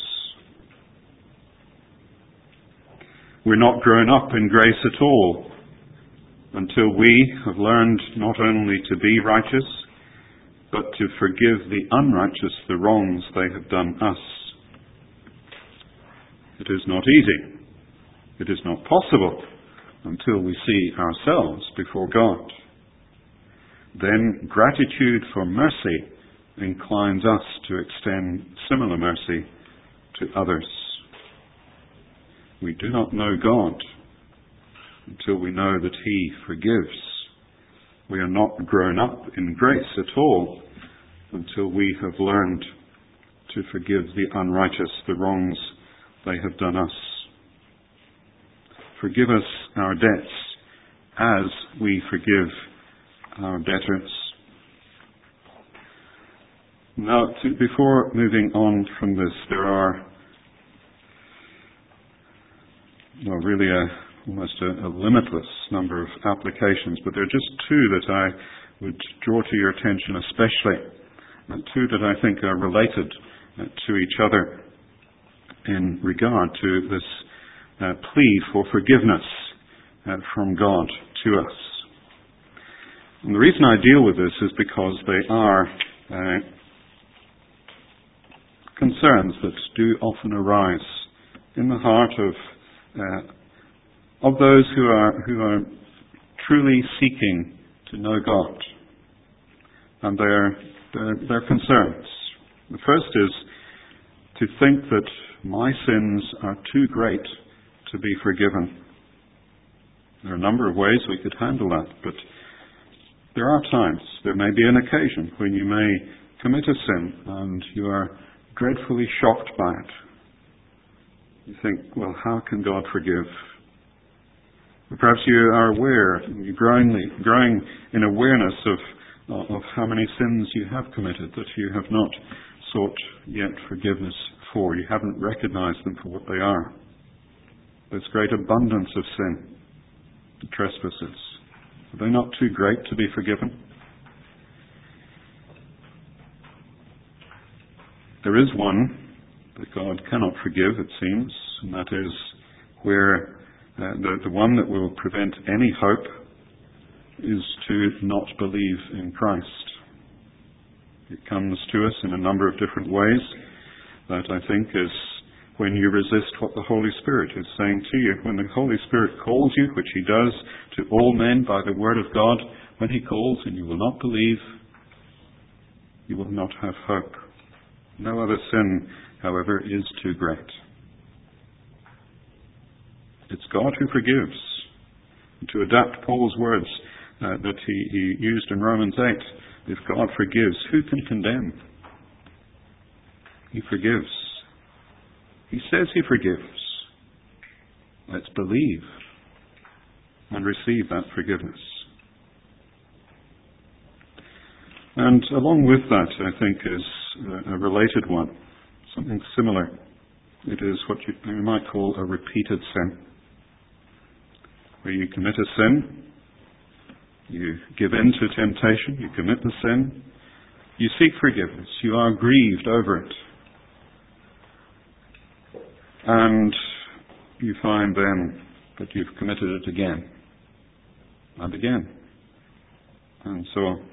We're not grown up in grace at all until we have learned not only to be righteous, but to forgive the unrighteous the wrongs they have done us. It is not easy. It is not possible until we see ourselves before God. Then gratitude for mercy inclines us to extend similar mercy to others. We do not know God until we know that He forgives. We are not grown up in grace at all until we have learned to forgive the unrighteous the wrongs they have done us. Forgive us our debts as we forgive our debtors. Now, before moving on from this, there are really almost a limitless number of applications, but there are just two that I would draw to your attention especially, and two that I think are related to each other in regard to this plea for forgiveness from God to us. And the reason I deal with this is because they are concerns that do often arise in the heart of those who are truly seeking to know God, and their concerns. The first is to think that my sins are too great to be forgiven. There are a number of ways we could handle that, but there are times, there may be an occasion when you may commit a sin and you are dreadfully shocked by it. You think, well, how can God forgive? Or perhaps you are aware, you're growing in awareness of how many sins you have committed that you have not sought yet forgiveness for. You haven't recognized them for what they are. There's great abundance of sin, the trespasses. Are they not too great to be forgiven? There is one that God cannot forgive, it seems, and that is where the one that will prevent any hope is to not believe in Christ. It comes to us in a number of different ways. That, I think, is when you resist what the Holy Spirit is saying to you. When the Holy Spirit calls you, which He does to all men by the Word of God, when He calls and you will not believe, you will not have hope. No other sin however, is too great. It's God who forgives. To adapt Paul's words that he used in Romans 8, if God forgives, who can condemn? He forgives. He says he forgives. Let's believe and receive that forgiveness. And along with that, I think, is a related one, something similar. It is what you might call a repeated sin. Where you commit a sin, you give in to temptation, you commit the sin, you seek forgiveness, you are grieved over it. And you find then that you've committed it again, and again, and so on.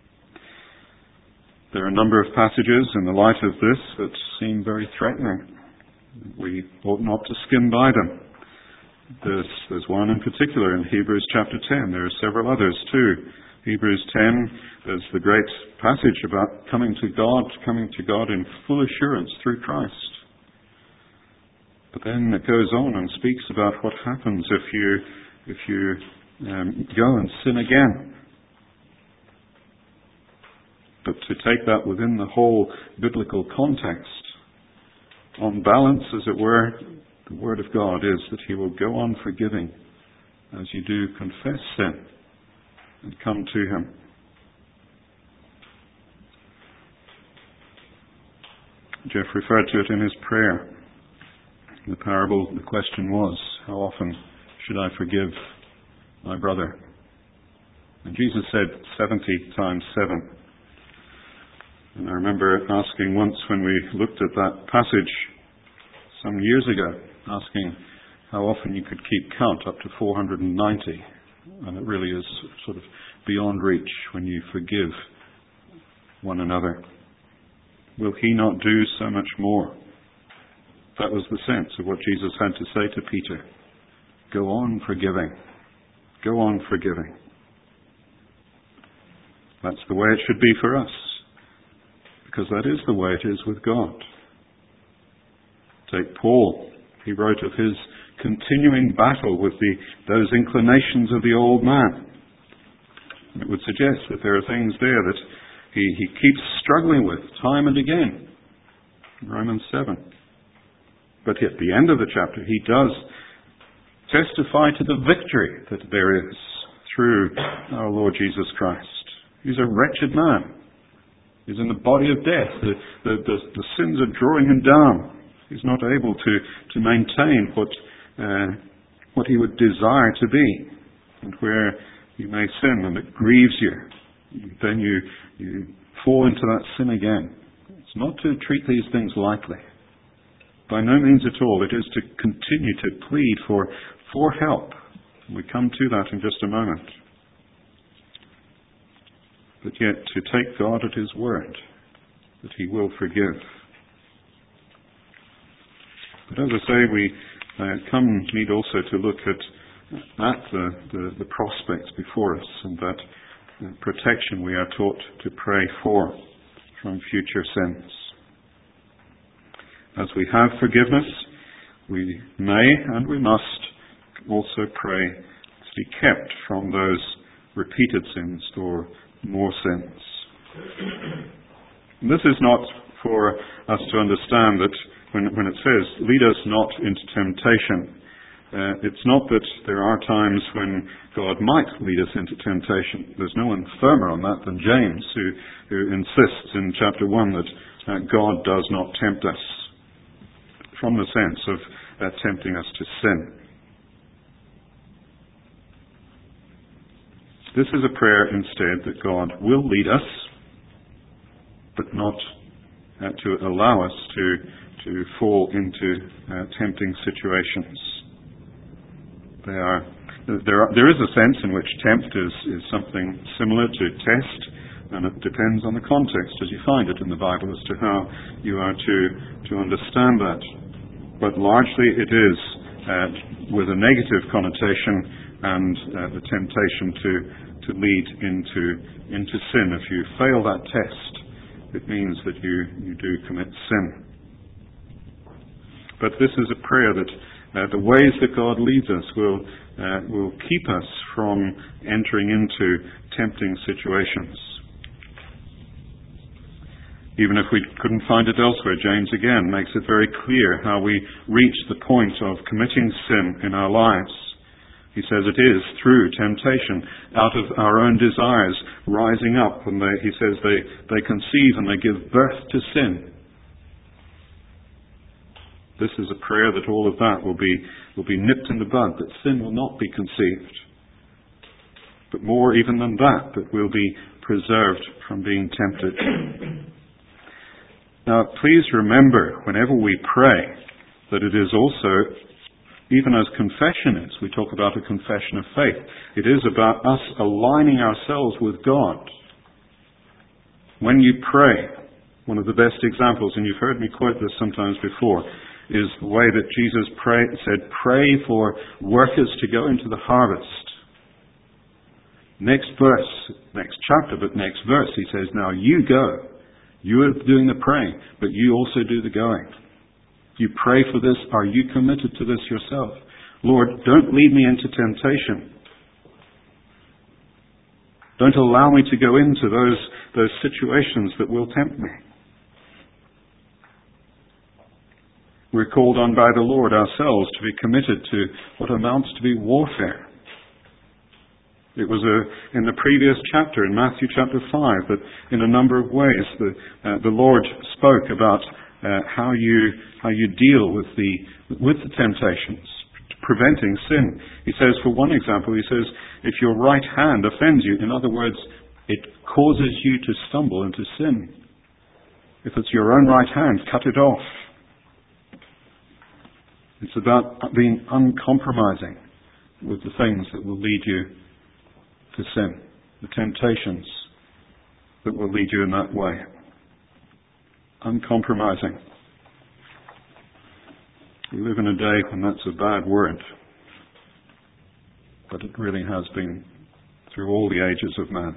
There are a number of passages in the light of this that seem very threatening. We ought not to skim by them. There's one in particular in Hebrews chapter 10. There are several others too. Hebrews 10, there's the great passage about coming to God in full assurance through Christ. But then it goes on and speaks about what happens if you go and sin again. But to take that within the whole biblical context, on balance, as it were, the Word of God is that He will go on forgiving as you do confess sin and come to Him. Jeff referred to it in his prayer. In the parable, the question was, how often should I forgive my brother? And Jesus said 70 times 7. And I remember asking once when we looked at that passage some years ago, asking how often you could keep count up to 490. And it really is sort of beyond reach when you forgive one another. Will He not do so much more? That was the sense of what Jesus had to say to Peter. Go on forgiving. Go on forgiving. That's the way it should be for us. Because that is the way it is with God. Take Paul. He wrote of his continuing battle with those inclinations of the old man. It would suggest that there are things there that he keeps struggling with time and again. Romans 7. But at the end of the chapter, he does testify to the victory that there is through our Lord Jesus Christ. He's a wretched man. He's in the body of death. The sins are drawing him down. He's not able to maintain what he would desire to be. And where you may sin and it grieves you, then you fall into that sin again. It's not to treat these things lightly. By no means at all. It is to continue to plead for help. We come to that in just a moment. But yet to take God at His word, that He will forgive. But as I say, we need also to look at the prospects before us, and that protection we are taught to pray for from future sins. As we have forgiveness, we may and we must also pray to be kept from those repeated sins or more sins. And this is not for us to understand that when it says, lead us not into temptation, it's not that there are times when God might lead us into temptation. There's no one firmer on that than James, who insists in chapter 1 that God does not tempt us, from the sense of tempting us to sin. This is a prayer instead that God will lead us, but not to allow us to fall into tempting situations. There is a sense in which tempt is something similar to test, and it depends on the context as you find it in the Bible as to how you are to understand that. But largely it is with a negative connotation and the temptation to lead into sin. If you fail that test, it means that you do commit sin. But this is a prayer that the ways that God leads us will keep us from entering into tempting situations. Even if we couldn't find it elsewhere, James again makes it very clear how we reach the point of committing sin in our lives. He says it is through temptation, out of our own desires rising up, and he says they conceive and they give birth to sin. This is a prayer that all of that will be nipped in the bud, that sin will not be conceived. But more even than that we'll be preserved from being tempted. Now, please remember, whenever we pray, that it is also, even as confession is, we talk about a confession of faith, it is about us aligning ourselves with God. When you pray, one of the best examples, and you've heard me quote this sometimes before, is the way that Jesus said, pray for workers to go into the harvest. Next verse, next chapter, but next verse, he says, now you go. You are doing the praying, but you also do the going. You pray for this. Are you committed to this yourself? Lord, don't lead me into temptation. Don't allow me to go into those situations that will tempt me. We're called on by the Lord ourselves to be committed to what amounts to be warfare. It was in the previous chapter, in Matthew chapter 5, that in a number of ways the Lord spoke about how you deal with the temptations, preventing sin. He says, for one example, he says, if your right hand offends you, in other words, it causes you to stumble into sin. If it's your own right hand, cut it off. It's about being uncompromising with the things that will lead you to sin, the temptations that will lead you in that way. Uncompromising. We live in a day when that's a bad word, but it really has been through all the ages of man.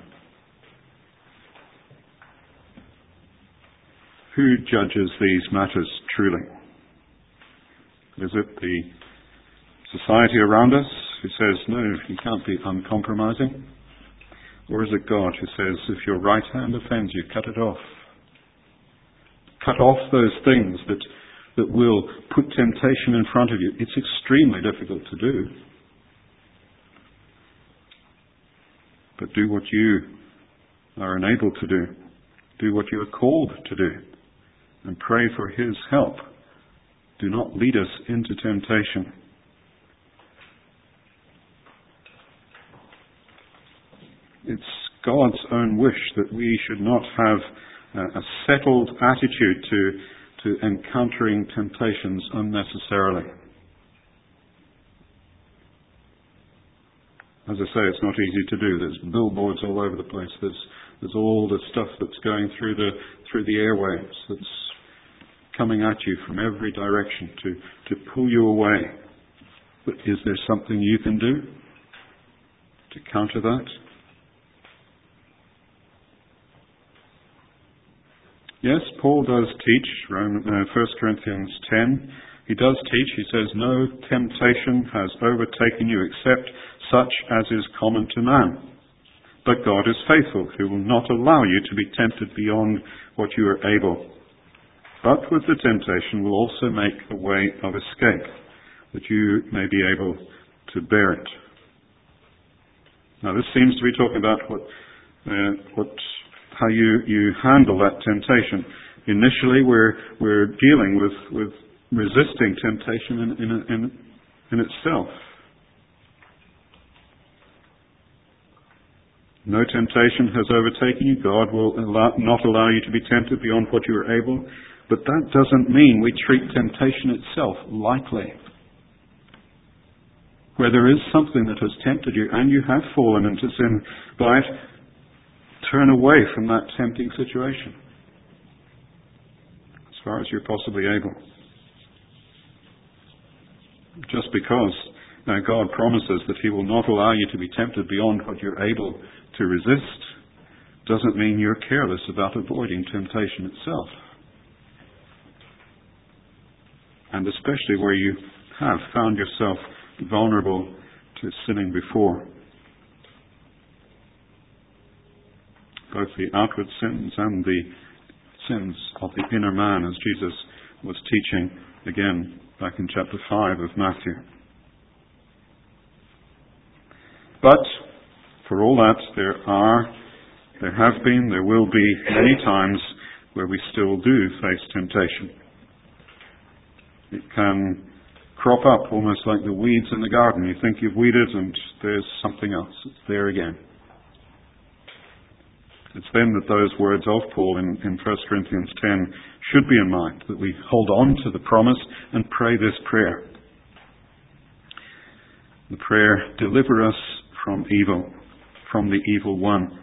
Who judges these matters truly? Is it the society around us who says, no, you can't be uncompromising? Or is it God who says, if your right hand offends you, cut it off? Cut off those things that will put temptation in front of you. It's extremely difficult to do. But do what you are enabled to do. Do what you are called to do. And pray for His help. Do not lead us into temptation. It's God's own wish that we should not have a settled attitude to encountering temptations unnecessarily. As I say, it's not easy to do. There's billboards all over the place. There's all the stuff that's going through the airwaves that's coming at you from every direction to pull you away. But is there something you can do to counter that? Yes, Paul does teach, 1 Corinthians 10. He does teach, he says, no temptation has overtaken you except such as is common to man. But God is faithful, who will not allow you to be tempted beyond what you are able. But with the temptation will also make a way of escape, that you may be able to bear it. Now this seems to be talking about how you handle that temptation. Initially, we're dealing with resisting temptation in itself. No temptation has overtaken you. God will not allow you to be tempted beyond what you are able. But that doesn't mean we treat temptation itself lightly. Where there is something that has tempted you and you have fallen into sin by it, turn away from that tempting situation as far as you're possibly able. Just because God promises that He will not allow you to be tempted beyond what you're able to resist doesn't mean you're careless about avoiding temptation itself. and especially where you have found yourself vulnerable to sinning before. Both the outward sins and the sins of the inner man, as Jesus was teaching again back in chapter 5 of Matthew. But for all that, there have been, there will be many times where we still do face temptation. It can crop up almost like the weeds in the garden. You think you've weeded and there's something else. It's there again. It's then that those words of Paul in 1 Corinthians 10 should be in mind, that we hold on to the promise and pray this prayer. The prayer, deliver us from evil, from the evil one.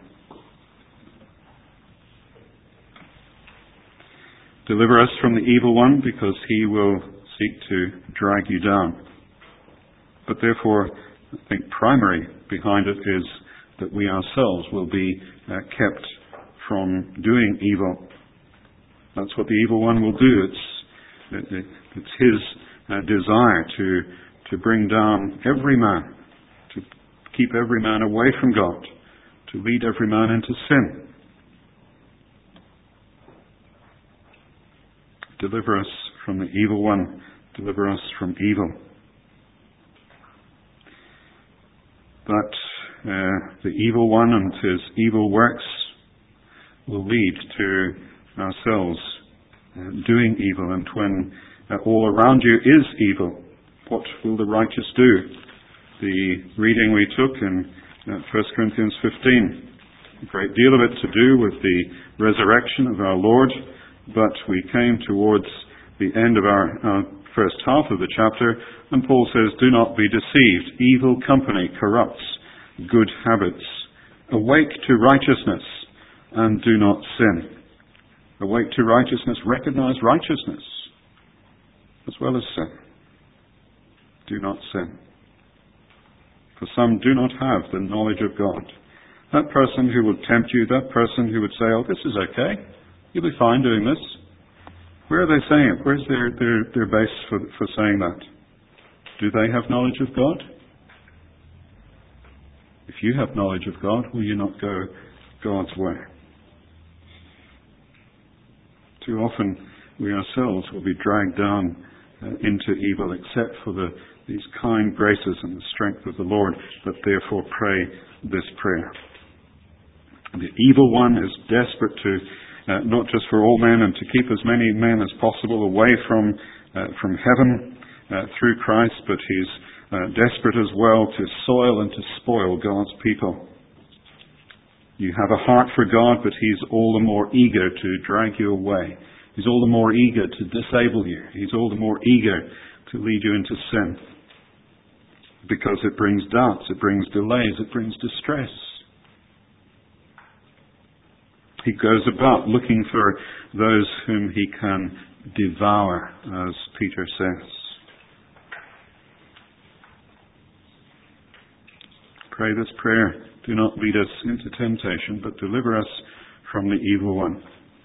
Deliver us from the evil one, because he will seek to drag you down. But therefore, I think primary behind it is that we ourselves will be kept from doing evil. That's what the evil one will do. It's his desire to bring down every man, to keep every man away from God, to lead every man into sin. Deliver us from the evil one. Deliver us from evil. But the evil one and his evil works will lead to ourselves doing evil. And when all around you is evil, what will the righteous do? The reading we took in 1 Corinthians 15, a great deal of it to do with the resurrection of our Lord, but we came towards the end of our first half of the chapter, and Paul says, do not be deceived. Evil company corrupts good habits. Awake to righteousness and do not sin. Awake to righteousness, recognize righteousness as well as sin. Do not sin. For some do not have the knowledge of God. That person who would tempt you, that person who would say, oh, this is okay, you'll be fine doing this. Where are they saying it? Where's their base for saying that? Do they have knowledge of God? If you have knowledge of God, will you not go God's way? Too often we ourselves will be dragged down into evil, except for these kind graces and the strength of the Lord, but therefore pray this prayer. The evil one is desperate to not just for all men, and to keep as many men as possible away from heaven through Christ, but he's desperate as well to soil and to spoil God's people. You have a heart for God, but he's all the more eager to drag you away. He's all the more eager to disable you. He's all the more eager to lead you into sin. Because it brings doubts, it brings delays, it brings distress. He goes about looking for those whom he can devour, as Peter says. Pray this prayer. Do not lead us into temptation, but deliver us from the evil one.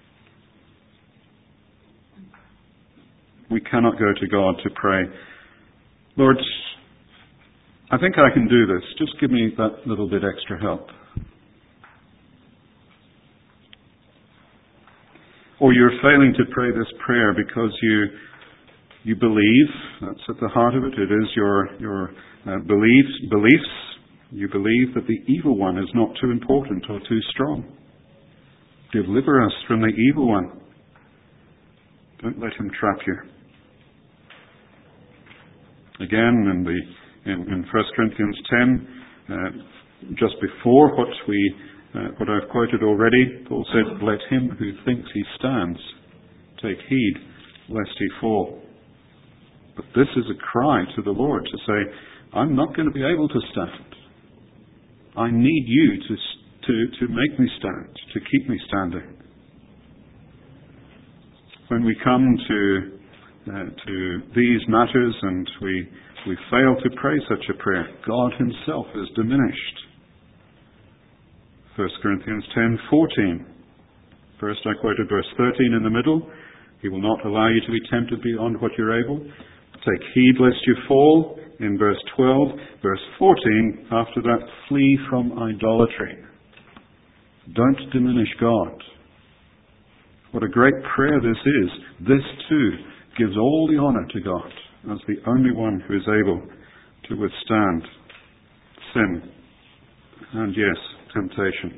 We cannot go to God to pray, Lord, I think I can do this. Just give me that little bit extra help. Or you're failing to pray this prayer because you believe, that's at the heart of it, it is your beliefs. You believe that the evil one is not too important or too strong. Deliver us from the evil one. Don't let him trap you. Again, in 1 Corinthians 10, just before what I've quoted already, Paul said, let him who thinks he stands take heed lest he fall. But this is a cry to the Lord to say, I'm not going to be able to stand. I need you to make me stand, to keep me standing. When we come to these matters and we fail to pray such a prayer, God himself is diminished. 1 Corinthians 10:14. First I quoted verse 13 in the middle. He will not allow you to be tempted beyond what you're able. Take heed lest you fall, in verse 12. Verse 14, after that, flee from idolatry. Don't diminish God. What a great prayer this is. This too gives all the honour to God as the only one who is able to withstand sin and, yes, temptation.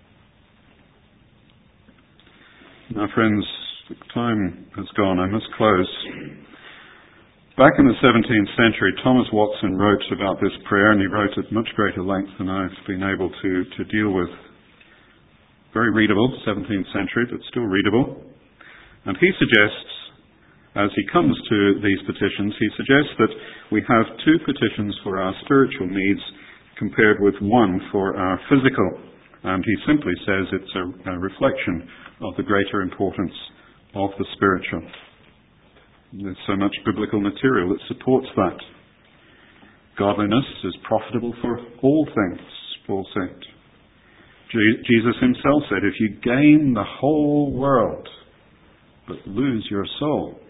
Now, friends, the time has gone. I must close. Back in the 17th century, Thomas Watson wrote about this prayer, and he wrote at much greater length than I've been able to deal with. Very readable, 17th century, but still readable. And he suggests, as he comes to these petitions, he suggests that we have two petitions for our spiritual needs compared with one for our physical. And he simply says it's a reflection of the greater importance of the spiritual. There's so much biblical material that supports that. Godliness is profitable for all things, Paul said. Jesus himself said, if you gain the whole world but lose your soul,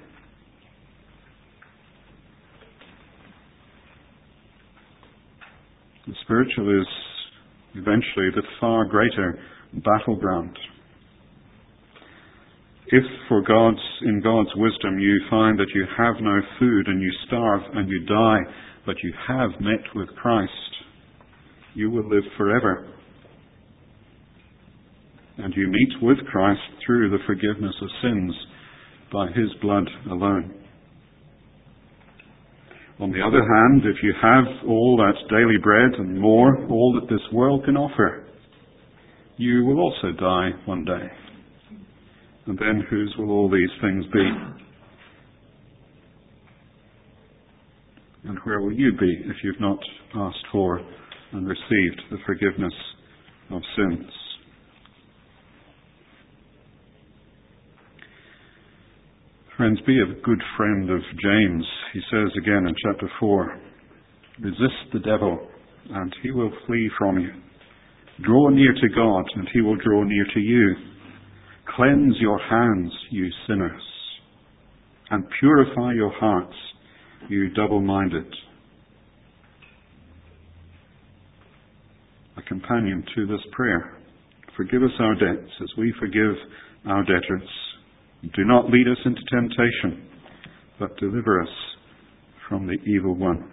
the spiritual is eventually the far greater battleground. If in God's wisdom you find that you have no food and you starve and you die, but you have met with Christ, you will live forever. And you meet with Christ through the forgiveness of sins by his blood alone. On the other hand, if you have all that daily bread and more, all that this world can offer, you will also die one day. And then whose will all these things be? And where will you be if you've not asked for and received the forgiveness of sins? Friends, be a good friend of James. He says again in chapter 4, resist the devil and he will flee from you. Draw near to God and he will draw near to you. Cleanse your hands, you sinners, and purify your hearts, you double-minded. A companion to this prayer. Forgive us our debts as we forgive our debtors. Do not lead us into temptation, but deliver us from the evil one.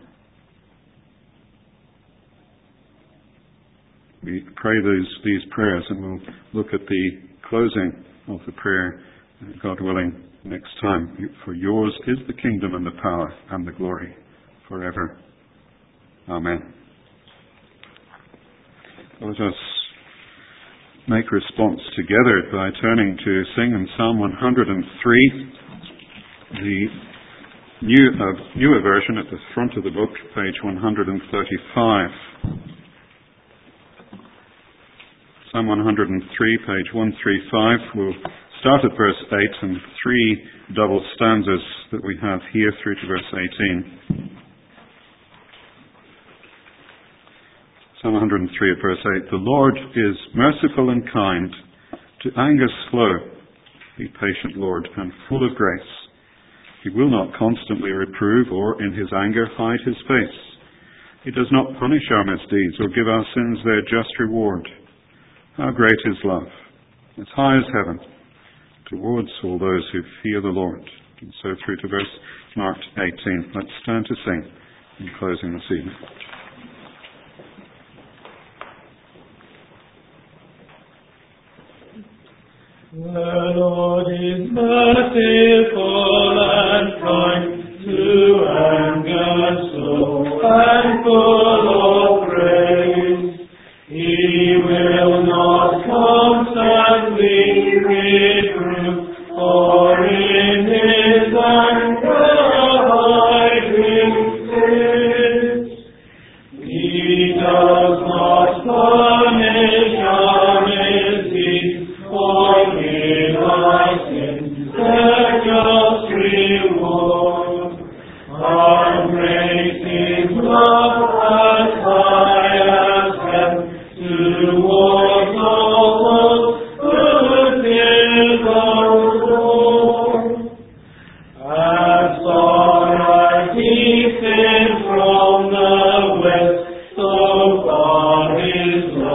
We pray these prayers, and we'll look at the closing of the prayer, God willing, next time. For yours is the kingdom and the power and the glory forever. Amen. Let us make response together by turning to sing in Psalm 103, the newer version at the front of the book, page 135. Psalm 103, page 135. We'll start at verse 8 and 3 double stanzas that we have here through to verse 18. Psalm 103 at verse 8. The Lord is merciful and kind, to anger slow. Be patient, Lord, and full of grace. He will not constantly reprove or in his anger hide his face. He does not punish our misdeeds or give our sins their just reward. How great is love, as high as heaven, towards all those who fear the Lord. And so through to verse marked 18. Let's stand to sing in closing this evening. The Lord is merciful and kind, to anger slow and full of grace. He will not constantly reprove, or in his anger hide his face. He does not punish our misdeeds, forgive our sins, their just reward. Our grace is love as high as heaven, towards all those who fear the Lord.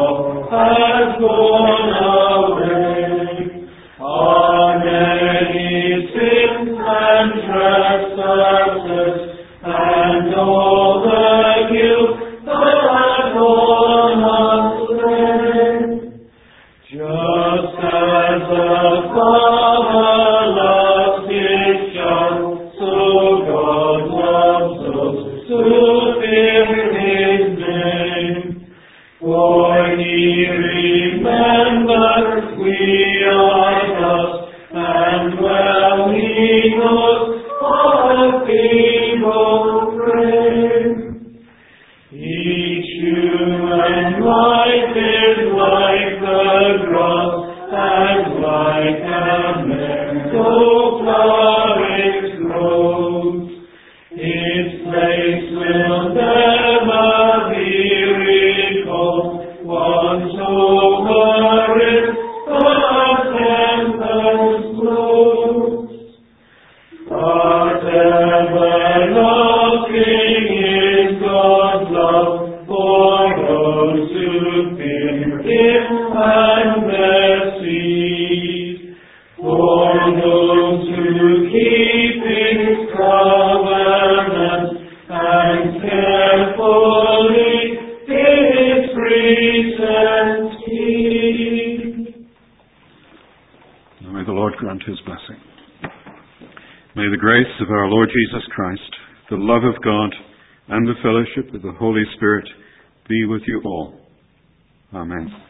law has gone away. Our many sins and trespasses, and all the guilt that has gone astray. Just as the Father loves His child, so God loves us to fear His name. For He remembers we are dust, and well He knows our feeble frame. Each human life is like the grass, and like a meadow flower it grows. Its place will never be recalled. Once over it, the tempest blows. But everlasting is God's love for those who fear Him and their seed. For those who keep His covenant and carefully His precepts keep. And may the Lord grant His blessing. May the grace of our Lord Jesus Christ, the love of God, and the fellowship of the Holy Spirit be with you all. Amen.